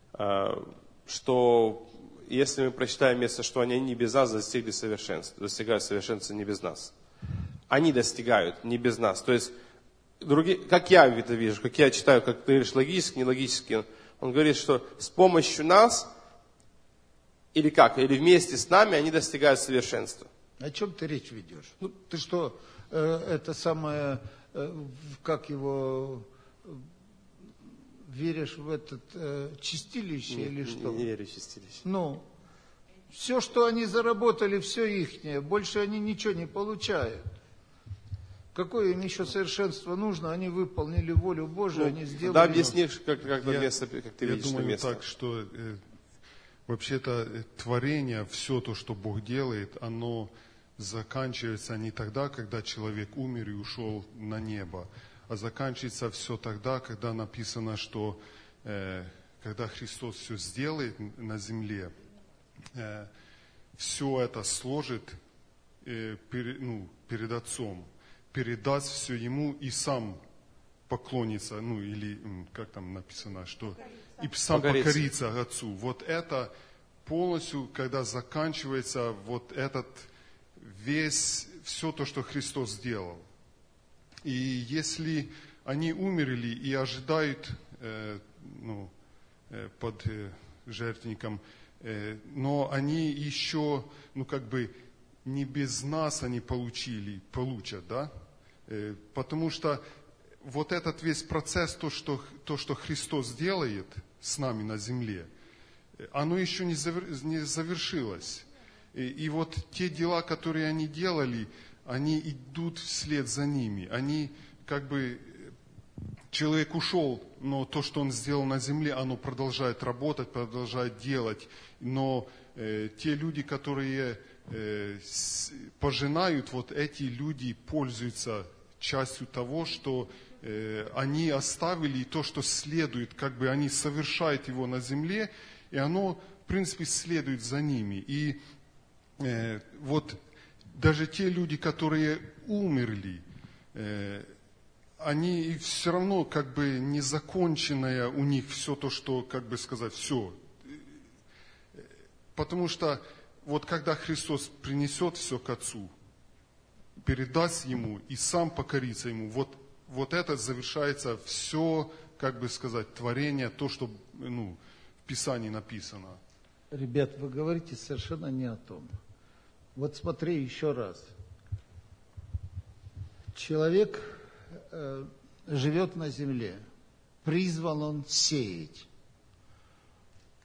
A: Что если мы прочитаем место, что они не без нас достигли совершенства, достигают совершенства не без нас. Они достигают не без нас. То есть, другие, как я это вижу, как я читаю, как ты говоришь, логически, не логически, он говорит, что с помощью нас, или как, или вместе с нами они достигают совершенства.
C: О чем ты речь ведешь? Ну, ты что, э, это самое... как его, веришь в этот э, чистилище
A: не,
C: или что?
A: Не верю в чистилище.
C: Ну, все, что они заработали, все ихнее, больше они ничего не получают. Какое им еще совершенство нужно? Они выполнили волю Божию, ну, они сделали...
A: Да, объяснишь, как, как,
H: я,
A: место, как ты
H: я
A: видишь
H: думаю
A: место.
H: так, что э, вообще-то э, творение, все то, что Бог делает, оно... заканчивается не тогда, когда человек умер и ушел на небо, а заканчивается все тогда, когда написано, что э, когда Христос все сделает на земле, э, все это сложит э, пер, ну, перед Отцом, передаст все Ему и сам поклонится, ну или как там написано, что и сам покорится, покорится Отцу. Вот это полностью, когда заканчивается вот этот весь, все то, что Христос сделал. И если они умерли и ожидают э, ну, э, под э, жертвенником, э, но они еще, ну как бы, не без нас они получили, получат, да? Э, потому что вот этот весь процесс, то что, то, что Христос делает с нами на земле, оно еще не, завер, не завершилось. И, и вот те дела, которые они делали, они идут вслед за ними. Они как бы, человек ушел, но то, что он сделал на земле, оно продолжает работать, продолжает делать. Но э, те люди, которые э, с, пожинают, вот эти люди пользуются частью того, что э, они оставили, и то, что следует, как бы они совершают его на земле, и оно, в принципе, следует за ними. И Э, вот даже те люди, которые умерли, э, они все равно как бы незаконченное у них все то, что, как бы сказать, все. Потому что вот когда Христос принесет все к Отцу, передаст Ему и сам покорится Ему, вот, вот это завершается все, как бы сказать, творение, то, что ну, в Писании написано.
C: Ребят, вы говорите совершенно не о том. Вот смотри еще раз. Человек э, живет на земле. Призван он сеять.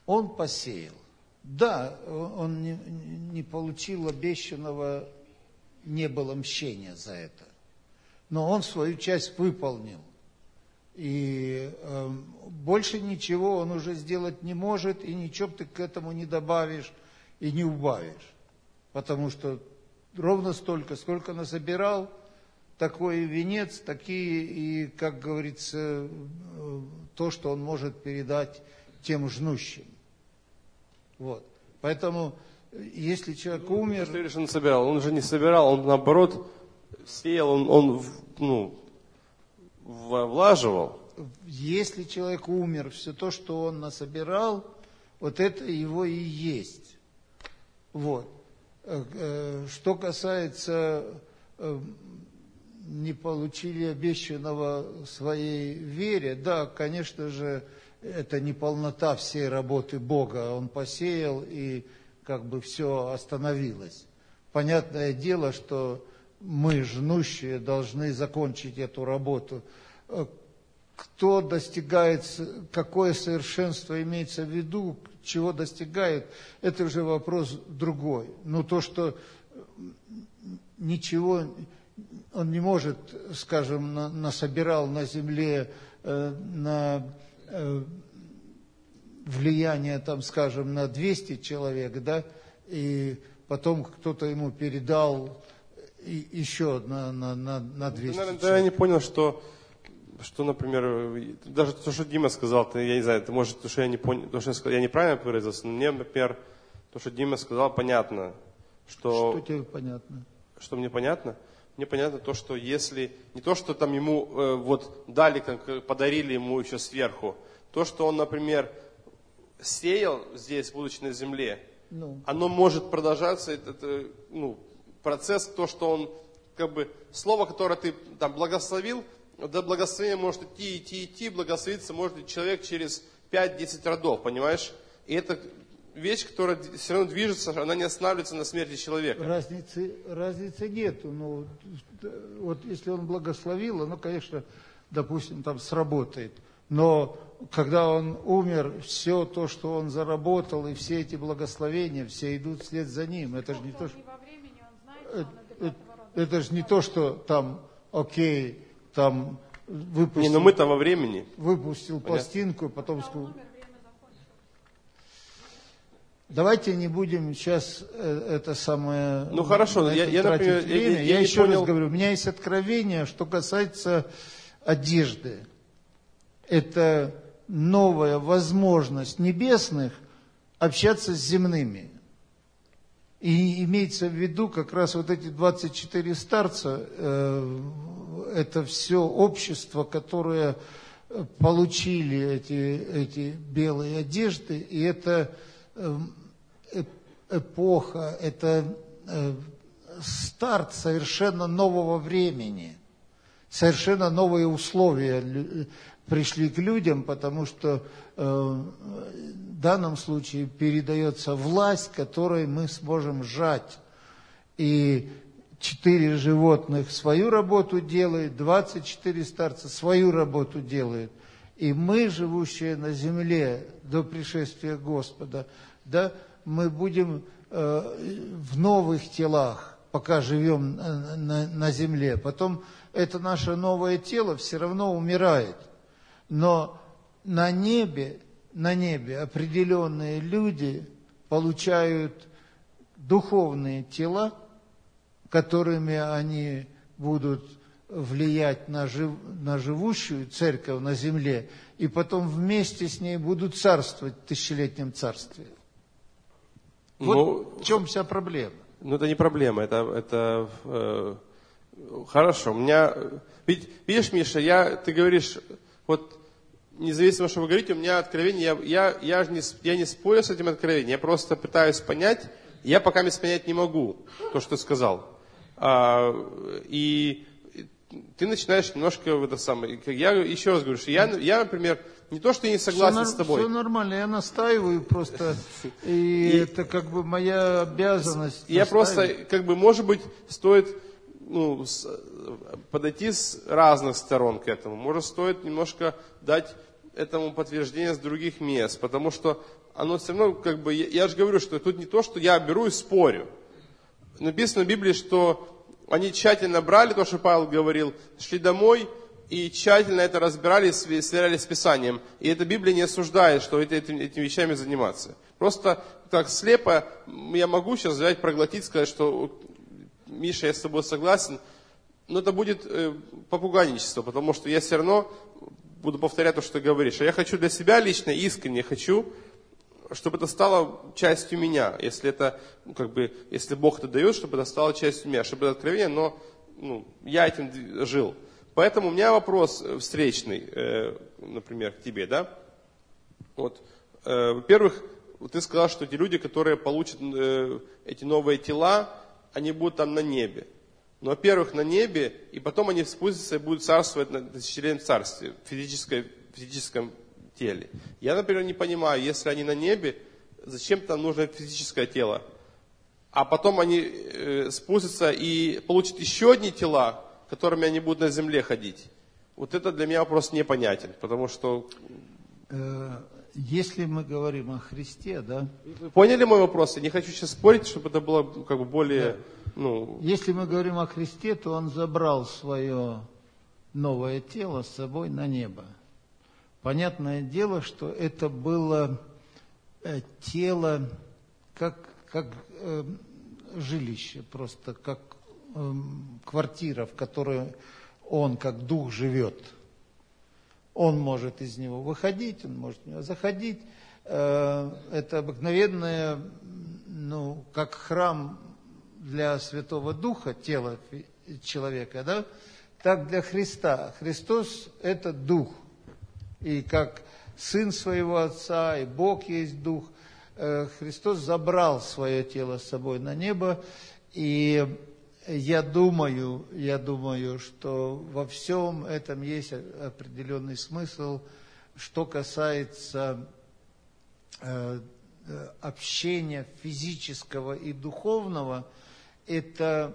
C: он посеял. Да, он не, не получил обещанного, не было мщения за это. Но он свою часть выполнил. И э, больше ничего он уже сделать не может, и ничего ты к этому не добавишь и не убавишь. Потому что ровно столько, сколько насобирал, такой и венец, такие и, как говорится, то, что он может передать тем жнущим. Вот. Поэтому, если человек умер...
A: Ты говоришь, он собирал. Он же не собирал, он наоборот сеял, он, он ну, влаживал.
C: Если человек умер, все то, что он насобирал, вот это его и есть. Вот. Что касается не получили обещанного своей вере, да, конечно же, это не полнота всей работы Бога. Он посеял, и как бы все остановилось. Понятное дело, что мы, жнущие, должны закончить эту работу. Кто достигает, какое совершенство имеется в виду, чего достигает, это уже вопрос другой. Но то, что ничего он не может, скажем, на, насобирал на земле э, на э, влияние, там, скажем, на двести человек, да, и потом кто-то ему передал и, еще на, на, на, на двести
A: Наверное,
C: человек.
A: да, я не понял, что, что, например, даже то, что Дима сказал, ты, я не знаю, это может, то, что я не понял, то, что я, сказал, я неправильно выразился, но мне, например, то, что Дима сказал, понятно. Что,
C: что тебе понятно?
A: Что мне понятно? Мне понятно то, что если, не то, что там ему э, вот дали, как подарили ему еще сверху, то, что он, например, сеял здесь, будучи на земле,
C: ну.
A: оно может продолжаться, это, это ну, процесс, то, что он, как бы, слово, которое ты там благословил, до благословения может идти, идти, идти, благословиться может человек через пять-десять родов, понимаешь? И это вещь, которая все равно движется, она не останавливается на смерти человека.
C: Разницы, разницы нету. Ну, вот если он благословил, оно, конечно, допустим, там сработает. Но когда он умер, все то, что он заработал, и все эти благословения, все идут вслед за ним. Это же не то, что... Это, это же не то, что там, окей, там выпустил...
A: Не, но мы-то во времени.
C: Выпустил
A: Понятно.
C: пластинку, и потом сказал... Давайте не будем сейчас это самое...
A: Ну хорошо, я, я, например,
C: время.
A: я, я,
C: я
A: я
C: еще
A: понял...
C: раз говорю, у меня есть откровение, что касается одежды. Это новая возможность небесных общаться с земными. И имеется в виду как раз вот эти двадцать четыре старца, э, это все общество, которое получили эти, эти белые одежды, и это... эпоха, это старт совершенно нового времени, совершенно новые условия пришли к людям, потому что в данном случае передается власть, которой мы сможем жать. И четыре животных свою работу делают, двадцать четыре старца свою работу делают. И мы, живущие на земле до пришествия Господа, да, мы будем э, в новых телах, пока живем на, на, на земле. Потом это наше новое тело все равно умирает. Но на небе, на небе определенные люди получают духовные тела, которыми они будут влиять на, жив, на живущую церковь на земле, и потом вместе с ней будут царствовать в тысячелетнем царстве. Вот ну, в чем вся проблема.
A: Ну, это не проблема, это, это э, хорошо. У меня, ведь, видишь, Миша, я, ты говоришь, вот, независимо, что вы говорите, у меня откровение, я, я, я, не, я не спорю с этим откровением, я просто пытаюсь понять, я пока не понять не могу, то, что ты сказал. А, и ты начинаешь немножко в это самое. Я еще раз говорю, что я, я, например, не то, что я не согласен
C: все,
A: с тобой.
C: Все нормально, я настаиваю просто, и, и это как бы моя обязанность.
A: Я просто, как бы, может быть, стоит ну, с, подойти с разных сторон к этому. Может, стоит немножко дать этому подтверждение с других мест, потому что оно все равно, как бы, я, я же говорю, что тут не то, что я беру и спорю. Написано в Библии, что они тщательно брали то, что Павел говорил, шли домой и тщательно это разбирали, сверяли с Писанием. И эта Библия не осуждает, что этими, этими вещами заниматься. Просто так слепо я могу сейчас взять, проглотить, сказать, что Миша, я с тобой согласен, но это будет э, попугайничество, потому что я все равно буду повторять то, что ты говоришь. А я хочу для себя лично, искренне хочу, чтобы это стало частью меня. Если это, ну, как бы, если Бог это дает, чтобы это стало частью меня, чтобы это откровение, но ну, я этим жил. Поэтому у меня вопрос встречный, э, например, к тебе, да? Вот, э, во-первых, ты сказал, что эти люди, которые получат э, эти новые тела, они будут там на небе. Но, во-первых, на небе, и потом они спустятся и будут царствовать на тысячелетнем царстве, в физической, физическом теле. Я, например, не понимаю, если они на небе, зачем там нужно физическое тело? А потом они э, спустятся и получат еще одни тела, которыми они будут на земле ходить. Вот это для меня вопрос непонятен, потому что...
C: Если мы говорим о Христе, да?
A: Вы поняли мой вопрос? Я не хочу сейчас спорить, чтобы это было как бы более...
C: Да.
A: Ну...
C: Если мы говорим о Христе, то Он забрал свое новое тело с собой на небо. Понятное дело, что это было э, тело как, как э, жилище, просто как э, квартира, в которой Он как дух живет. Он может из него выходить, он может в него заходить. Э, это обыкновенное, ну, как храм для Святого Духа, тело человека, да, так для Христа. Христос – это Дух. И как Сын своего Отца, и Бог есть Дух, Христос забрал свое тело с собой на небо. И я думаю, я думаю, что во всем этом есть определенный смысл, что касается общения физического и духовного. Это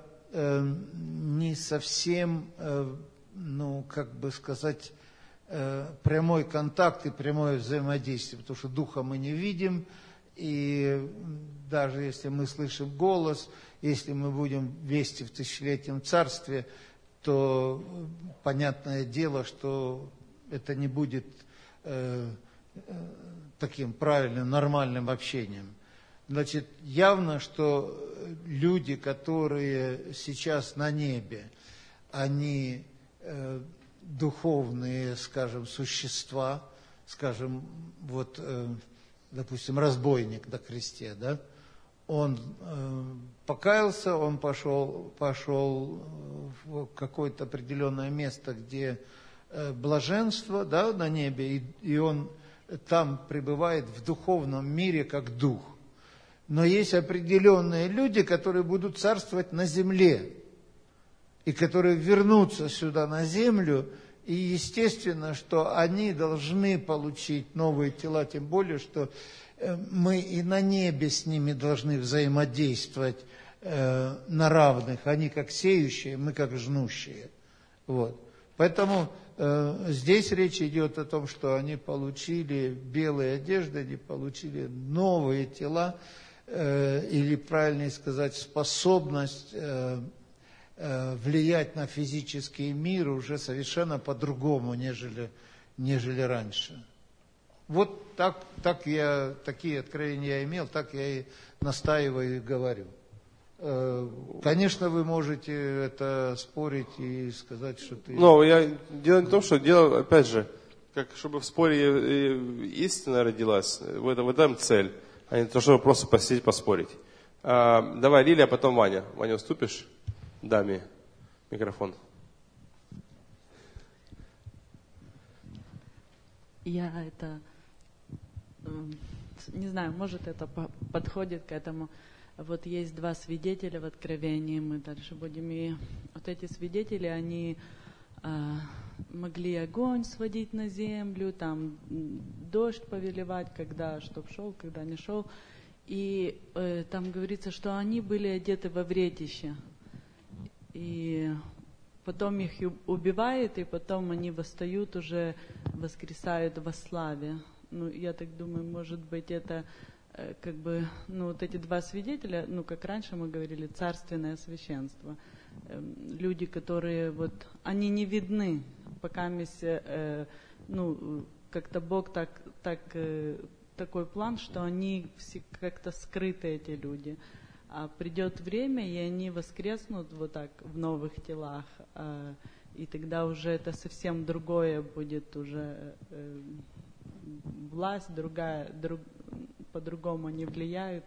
C: не совсем, ну, как бы сказать, прямой контакт и прямое взаимодействие, потому что духа мы не видим, и даже если мы слышим голос, если мы будем вести в тысячелетнем царстве, то понятное дело, что это не будет э, таким правильным, нормальным общением. Значит, явно, что люди, которые сейчас на небе, они э, духовные, скажем, существа, скажем, вот, э, допустим, разбойник на кресте, да, он э, покаялся, он пошел, пошел в какое-то определенное место, где э, блаженство, да, на небе, и, и он там пребывает в духовном мире как дух. Но есть определенные люди, которые будут царствовать на земле, и которые вернутся сюда на землю, и естественно, что они должны получить новые тела, тем более, что мы и на небе с ними должны взаимодействовать э, на равных. Они как сеющие, мы как жнущие. Вот. Поэтому э, здесь речь идет о том, что они получили белые одежды, они получили новые тела, э, или, правильнее сказать, способность э, э, влиять на физический мир уже совершенно по-другому, нежели, нежели раньше. Вот так, так я, такие откровения я имел, так я и настаиваю и говорю. Конечно, вы можете это спорить и сказать, что ты...
A: Но я, дело не в том, что дело, опять же, как, чтобы в споре истина родилась, в этом, в этом цель, а не то, чтобы просто посидеть, поспорить. А, давай, Лилия, а потом Ваня. Ваня, уступишь даме микрофон?
F: Я это... Не знаю, может, это подходит к этому. Вот есть два свидетеля в Откровении, мы дальше будем. И вот эти свидетели, они а, могли огонь сводить на землю, там дождь повелевать, когда чтоб шел, когда не шел. И э, там говорится, что они были одеты во вретище. И потом их убивают, и потом они восстают, уже воскресают во славе. ну, я так думаю, может быть, это э, как бы, ну, вот эти два свидетеля, ну, как раньше мы говорили, царственное священство. Э, люди, которые вот, они не видны, пока мы, э, ну, как-то Бог так, так, э, такой план, что они все как-то скрыты, эти люди. А придет время, и они воскреснут вот так в новых телах, э, и тогда уже это совсем другое будет, уже э, власть другая, друг, по-другому они влияют.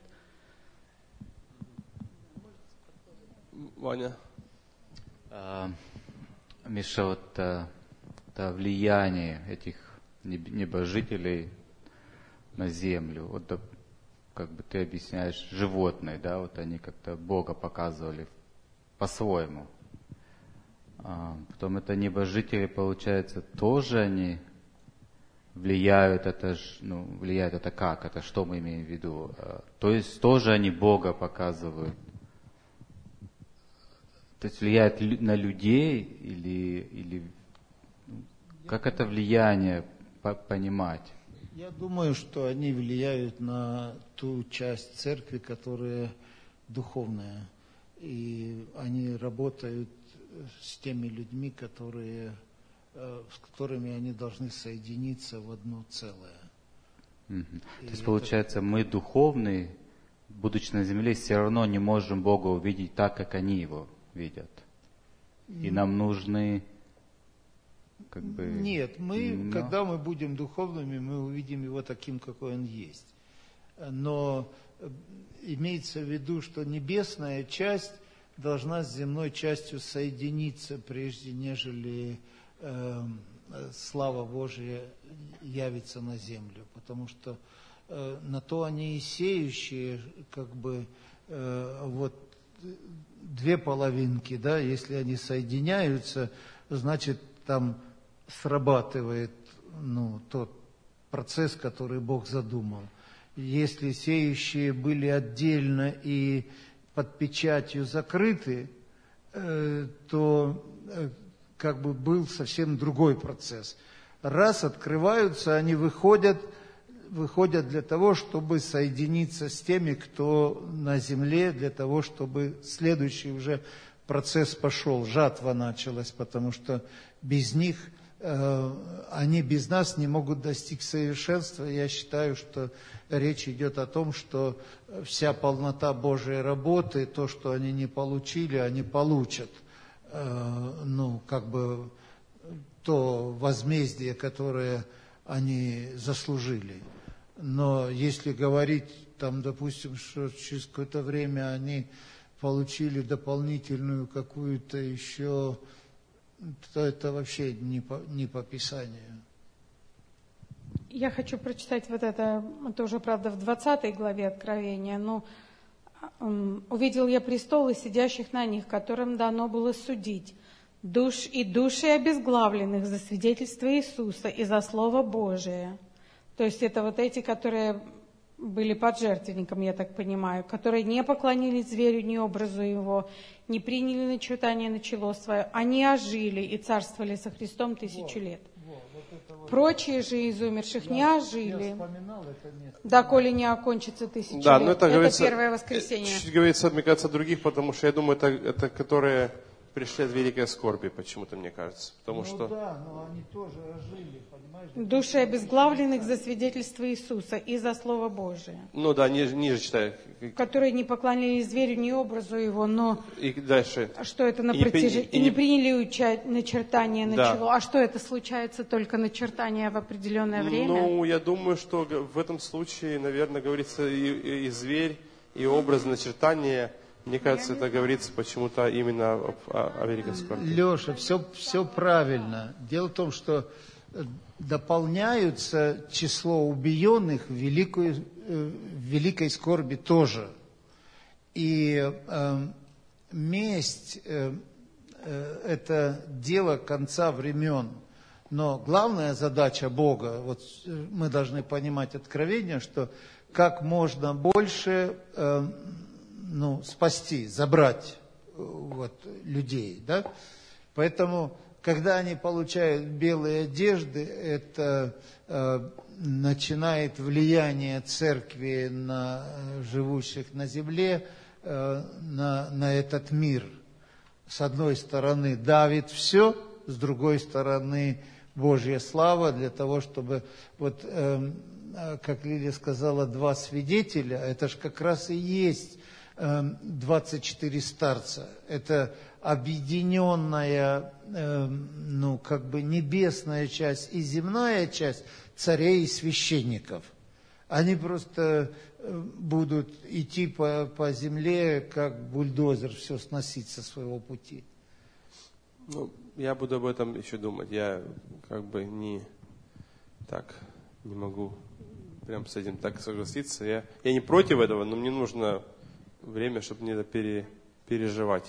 A: Ваня.
E: А, Миша, вот а, это влияние этих небожителей на землю, вот да, как бы ты объясняешь, животные, да, вот они как-то Бога показывали по-своему. А, потом это небожители, получается, тоже они влияют, это ж, ну, влияют, это как, это что мы имеем в виду? А, то есть тоже они Бога показывают. То есть влияет на людей или, или как это влияние по- понимать?
C: Я думаю, что они влияют на ту часть церкви, которая духовная. И они работают с теми людьми, которые, с которыми они должны соединиться в одно целое.
E: Mm-hmm. То есть, получается, мы духовные, будучи на земле, все равно не можем Бога увидеть так, как они Его видят. И нам нужны, как бы...
C: Нет, мы,
E: но...
C: когда мы будем духовными, мы увидим Его таким, какой Он есть. Но имеется в виду, что небесная часть должна с земной частью соединиться, прежде нежели э, слава Божия явится на землю. Потому что э, на то они и сеющие, как бы, э, вот две половинки, да, если они соединяются, значит, там срабатывает, ну, тот процесс, который Бог задумал. Если сеющие были отдельно и под печатью закрыты, э, то э, как бы был совсем другой процесс. Раз открываются, они выходят, выходят для того, чтобы соединиться с теми, кто на земле, для того, чтобы следующий уже процесс пошел, жатва началась, потому что без них, э, они без нас не могут достичь совершенства. Я считаю, что речь идет о том, что вся полнота Божьей работы, то, что они не получили, они получат. Э, ну, как бы то возмездие, которое они заслужили. Но если говорить, там, допустим, что через какое-то время они получили дополнительную какую-то еще, то это вообще не по, не по Писанию.
J: Я хочу прочитать вот это, это уже, правда, в двадцатой главе Откровения. Но um, «Увидел я престолы, сидящих на них, которым дано было судить, душ и души обезглавленных за свидетельство Иисуса и за Слово Божие». То есть это вот эти, которые были под жертвенником, я так понимаю, которые не поклонились зверю, ни образу его, не приняли начертание на чело свое, они ожили и царствовали со Христом тысячу лет.
C: Вот, вот это вот.
J: Прочие же из умерших
C: Я,
J: не ожили,
C: я вспоминал это место.
J: доколе не окончится тысяча
A: Да,
J: лет.
A: но это,
J: это
A: говорится,
J: первое воскресенье.
A: Чуть-чуть говорится, мне кажется, о других, потому что я думаю, это, это которые пришли от великой скорби, почему-то мне кажется. Потому
C: ну
A: что...
C: да, но они тоже ожили, понимаешь?
J: Души обезглавленных за свидетельство Иисуса и за Слово Божие.
A: Ну да, ниже, ниже читай.
J: Которые не поклонились зверю, ни образу его, но...
A: И дальше.
J: Что это на
A: и
J: протяжении...
A: И,
J: и не приняли уча... начертание на
A: да.
J: чело. А что это случается только начертание в определенное время?
A: Ну, я думаю, что в этом случае, наверное, говорится и, и, и зверь, и образ начертания. Мне кажется, это говорится почему-то именно о, о, о великой скорби.
C: Леша, все, все правильно. Дело в том, что дополняются число убиенных в, великую, в великой скорби тоже. И э, месть э, э, это дело конца времен. Но главная задача Бога, вот мы должны понимать откровение, что как можно больше э, ну, спасти, забрать вот, людей. Да? Поэтому, когда они получают белые одежды, это э, начинает влияние церкви на живущих на земле, на, на этот мир. С одной стороны давит все, с другой стороны Божья слава для того, чтобы, вот, э, как Лилия сказала, два свидетеля, это же как раз и есть э, двадцать четыре старца. Это объединенная, э, ну, как бы небесная часть и земная часть царей и священников. Они просто будут идти по, по земле, как бульдозер, все сносить со своего пути.
A: Ну, я буду об этом еще думать. Я как бы не так не могу прям с этим так согласиться. Я, я не против этого, но мне нужно время, чтобы мне это пере, переживать.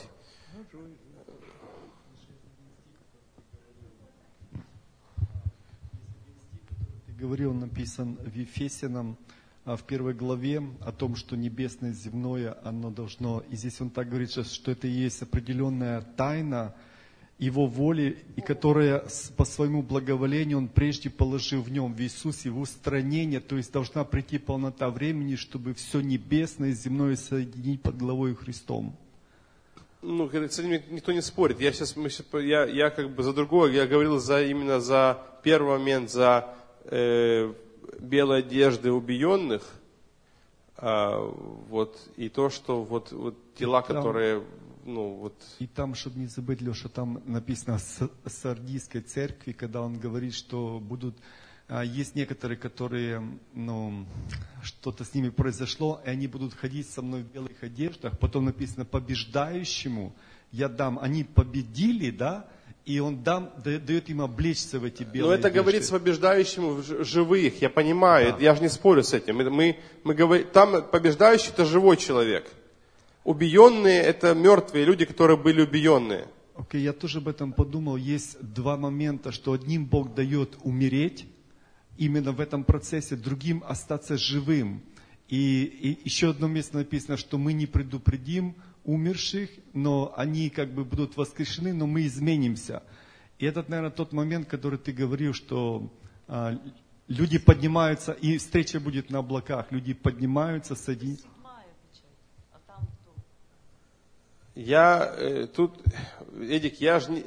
H: Ты говорил, написан в Ефесянам, в первой главе о том, что небесное, земное, оно должно, и здесь он так говорит, что это и есть определенная тайна Его воли, и которая по своему благоволению Он прежде положил в Нем, в Иисусе, в устранение, то есть должна прийти полнота времени, чтобы все небесное и земное соединить под главой Христом.
A: Ну, с этим никто не спорит. Я сейчас, мы сейчас я, я как бы за другое, я говорил за, именно за первый момент, за э, белые одежды убиенных, а, вот, и то, что вот, вот тела,
H: там,
A: которые, ну, вот...
H: И там, чтобы не забыть, Леша, там написано о Сардийской церкви, когда он говорит, что будут, а, есть некоторые, которые, ну, что-то с ними произошло, и они будут ходить со мной в белых одеждах, потом написано побеждающему я дам, они победили, да, и он дам, дает им облечься в эти белые
A: Но это
H: одежды.
A: говорится побеждающему живых, я понимаю,
H: Да.
A: я же не спорю с этим. Мы, мы говорим, там побеждающий это живой человек. Убиенные это мертвые люди, которые были убиенные.
H: Окей, okay, я тоже об этом подумал. Есть два момента, что одним Бог дает умереть, именно в этом процессе, другим остаться живым. И, и еще одно место написано, что мы не предупредим умерших, но они как бы будут воскрешены, но мы изменимся. И это, наверное, тот момент, который ты говорил, что а, люди поднимаются, и встреча будет на облаках, люди поднимаются, соединяются.
A: Я э, тут, Эдик, я же не...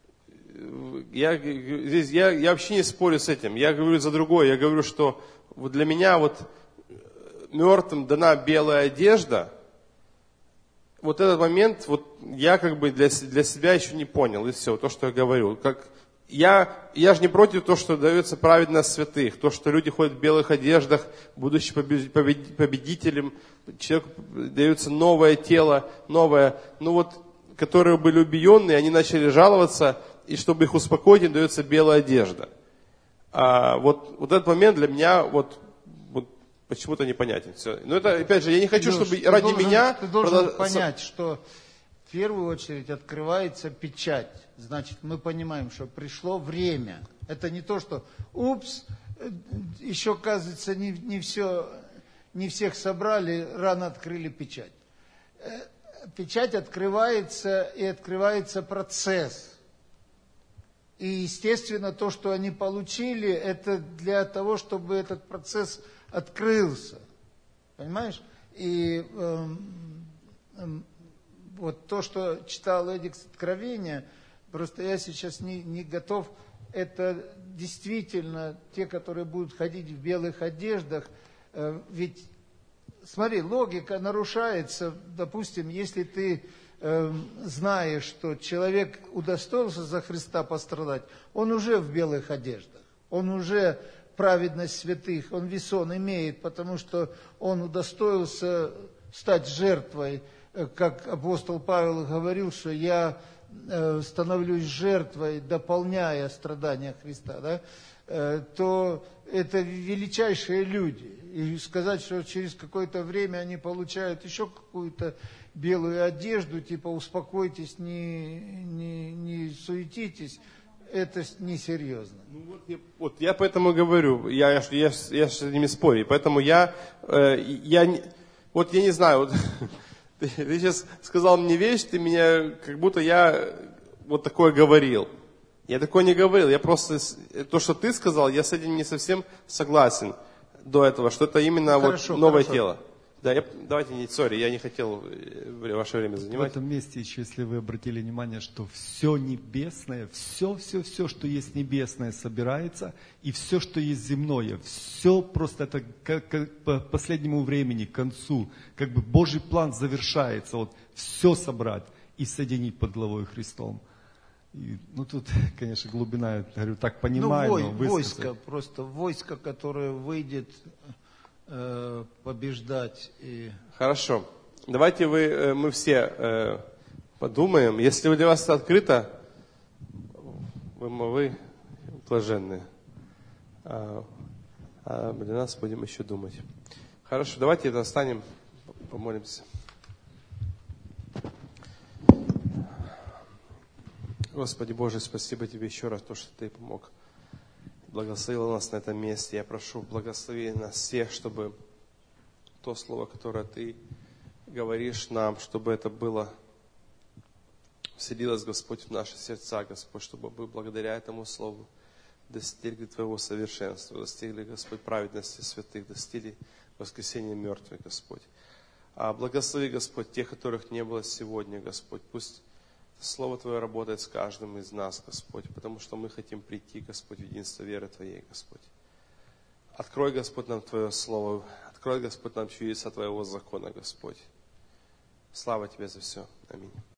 A: Я, здесь, я, я вообще не спорю с этим. Я говорю за другое. Я говорю, что вот для меня вот мертвым дана белая одежда. Вот этот момент, вот я как бы для, для себя еще не понял, и все, то, что я говорю. Как, я, я же не против того, что дается праведность святых, то, что люди ходят в белых одеждах, будучи победителем, человеку дается новое тело, новое, ну вот, которые были убиенные, они начали жаловаться, и чтобы их успокоить, им дается белая одежда. А вот, вот этот момент для меня вот, вот почему-то непонятен. Все. Но это, опять же, я не хочу,
C: Леш,
A: чтобы
C: ты
A: ради
C: должен,
A: меня...
C: Ты должен
A: продолж...
C: понять, что в первую очередь открывается печать. Значит, мы понимаем, что пришло время. Это не то, что, упс, еще, оказывается, не, не, все, не всех собрали, рано открыли печать. Печать открывается, и открывается процесс. И, естественно, то, что они получили, это для того, чтобы этот процесс открылся. Понимаешь? И э, э, вот то, что читал Эдик с Откровения, просто я сейчас не, не готов, это действительно те, которые будут ходить в белых одеждах, э, ведь, смотри, логика нарушается, допустим, если ты э, знаешь, что человек удостоился за Христа пострадать, он уже в белых одеждах, он уже праведность святых, он весон имеет, потому что он удостоился стать жертвой, как апостол Павел говорил, что я э, становлюсь жертвой, дополняя страдания Христа, да, э, то это величайшие люди. И сказать, что через какое-то время они получают еще какую-то белую одежду, типа успокойтесь, не, не, не суетитесь, это несерьезно.
A: Ну, вот, я, вот я поэтому говорю, я, я, я, я с ними спорю, поэтому я, э, я, вот я не знаю, вот, ты, ты сейчас сказал мне вещь, ты меня, как будто я вот такое говорил. Я такое не говорил. Я просто, то, что ты сказал, я с этим не совсем согласен до этого, что это именно
C: Хорошо,
A: вот новое
C: хорошо.
A: тело. Да, я, давайте не, сори, я не хотел ваше время
H: В
A: занимать.
H: этом месте еще, если вы обратили внимание, что все небесное, все, все, все, что есть небесное, собирается, и все, что есть земное, все просто это как, как по последнему времени, к концу, как бы Божий план завершается, вот все собрать и соединить под главой Христом. И, ну тут, конечно, глубина, я говорю, так понимаю,
C: ну, вой,
H: но высказать.
C: войско, просто войско, которое выйдет э, побеждать. И...
A: Хорошо. Давайте вы, мы все э, подумаем. Если для вас это открыто, вы, вы блаженные. А, а для нас будем еще думать. Хорошо, давайте это останем, помолимся. Господи Боже, спасибо Тебе еще раз, то, что Ты помог. Благословил нас на этом месте. Я прошу, благослови нас всех, чтобы то слово, которое Ты говоришь нам, чтобы это было, вселилось, Господь, в наши сердца, Господь, чтобы мы благодаря этому слову достигли Твоего совершенства, достигли, Господь, праведности святых, достигли воскресения мертвых, Господь. А благослови, Господь, тех, которых не было сегодня, Господь. Пусть Слово Твое работает с каждым из нас, Господь, потому что мы хотим прийти, Господь, в единство веры Твоей, Господь. Открой, Господь, нам Твое Слово. Открой, Господь, нам чудеса Твоего закона, Господь. Слава Тебе за все. Аминь.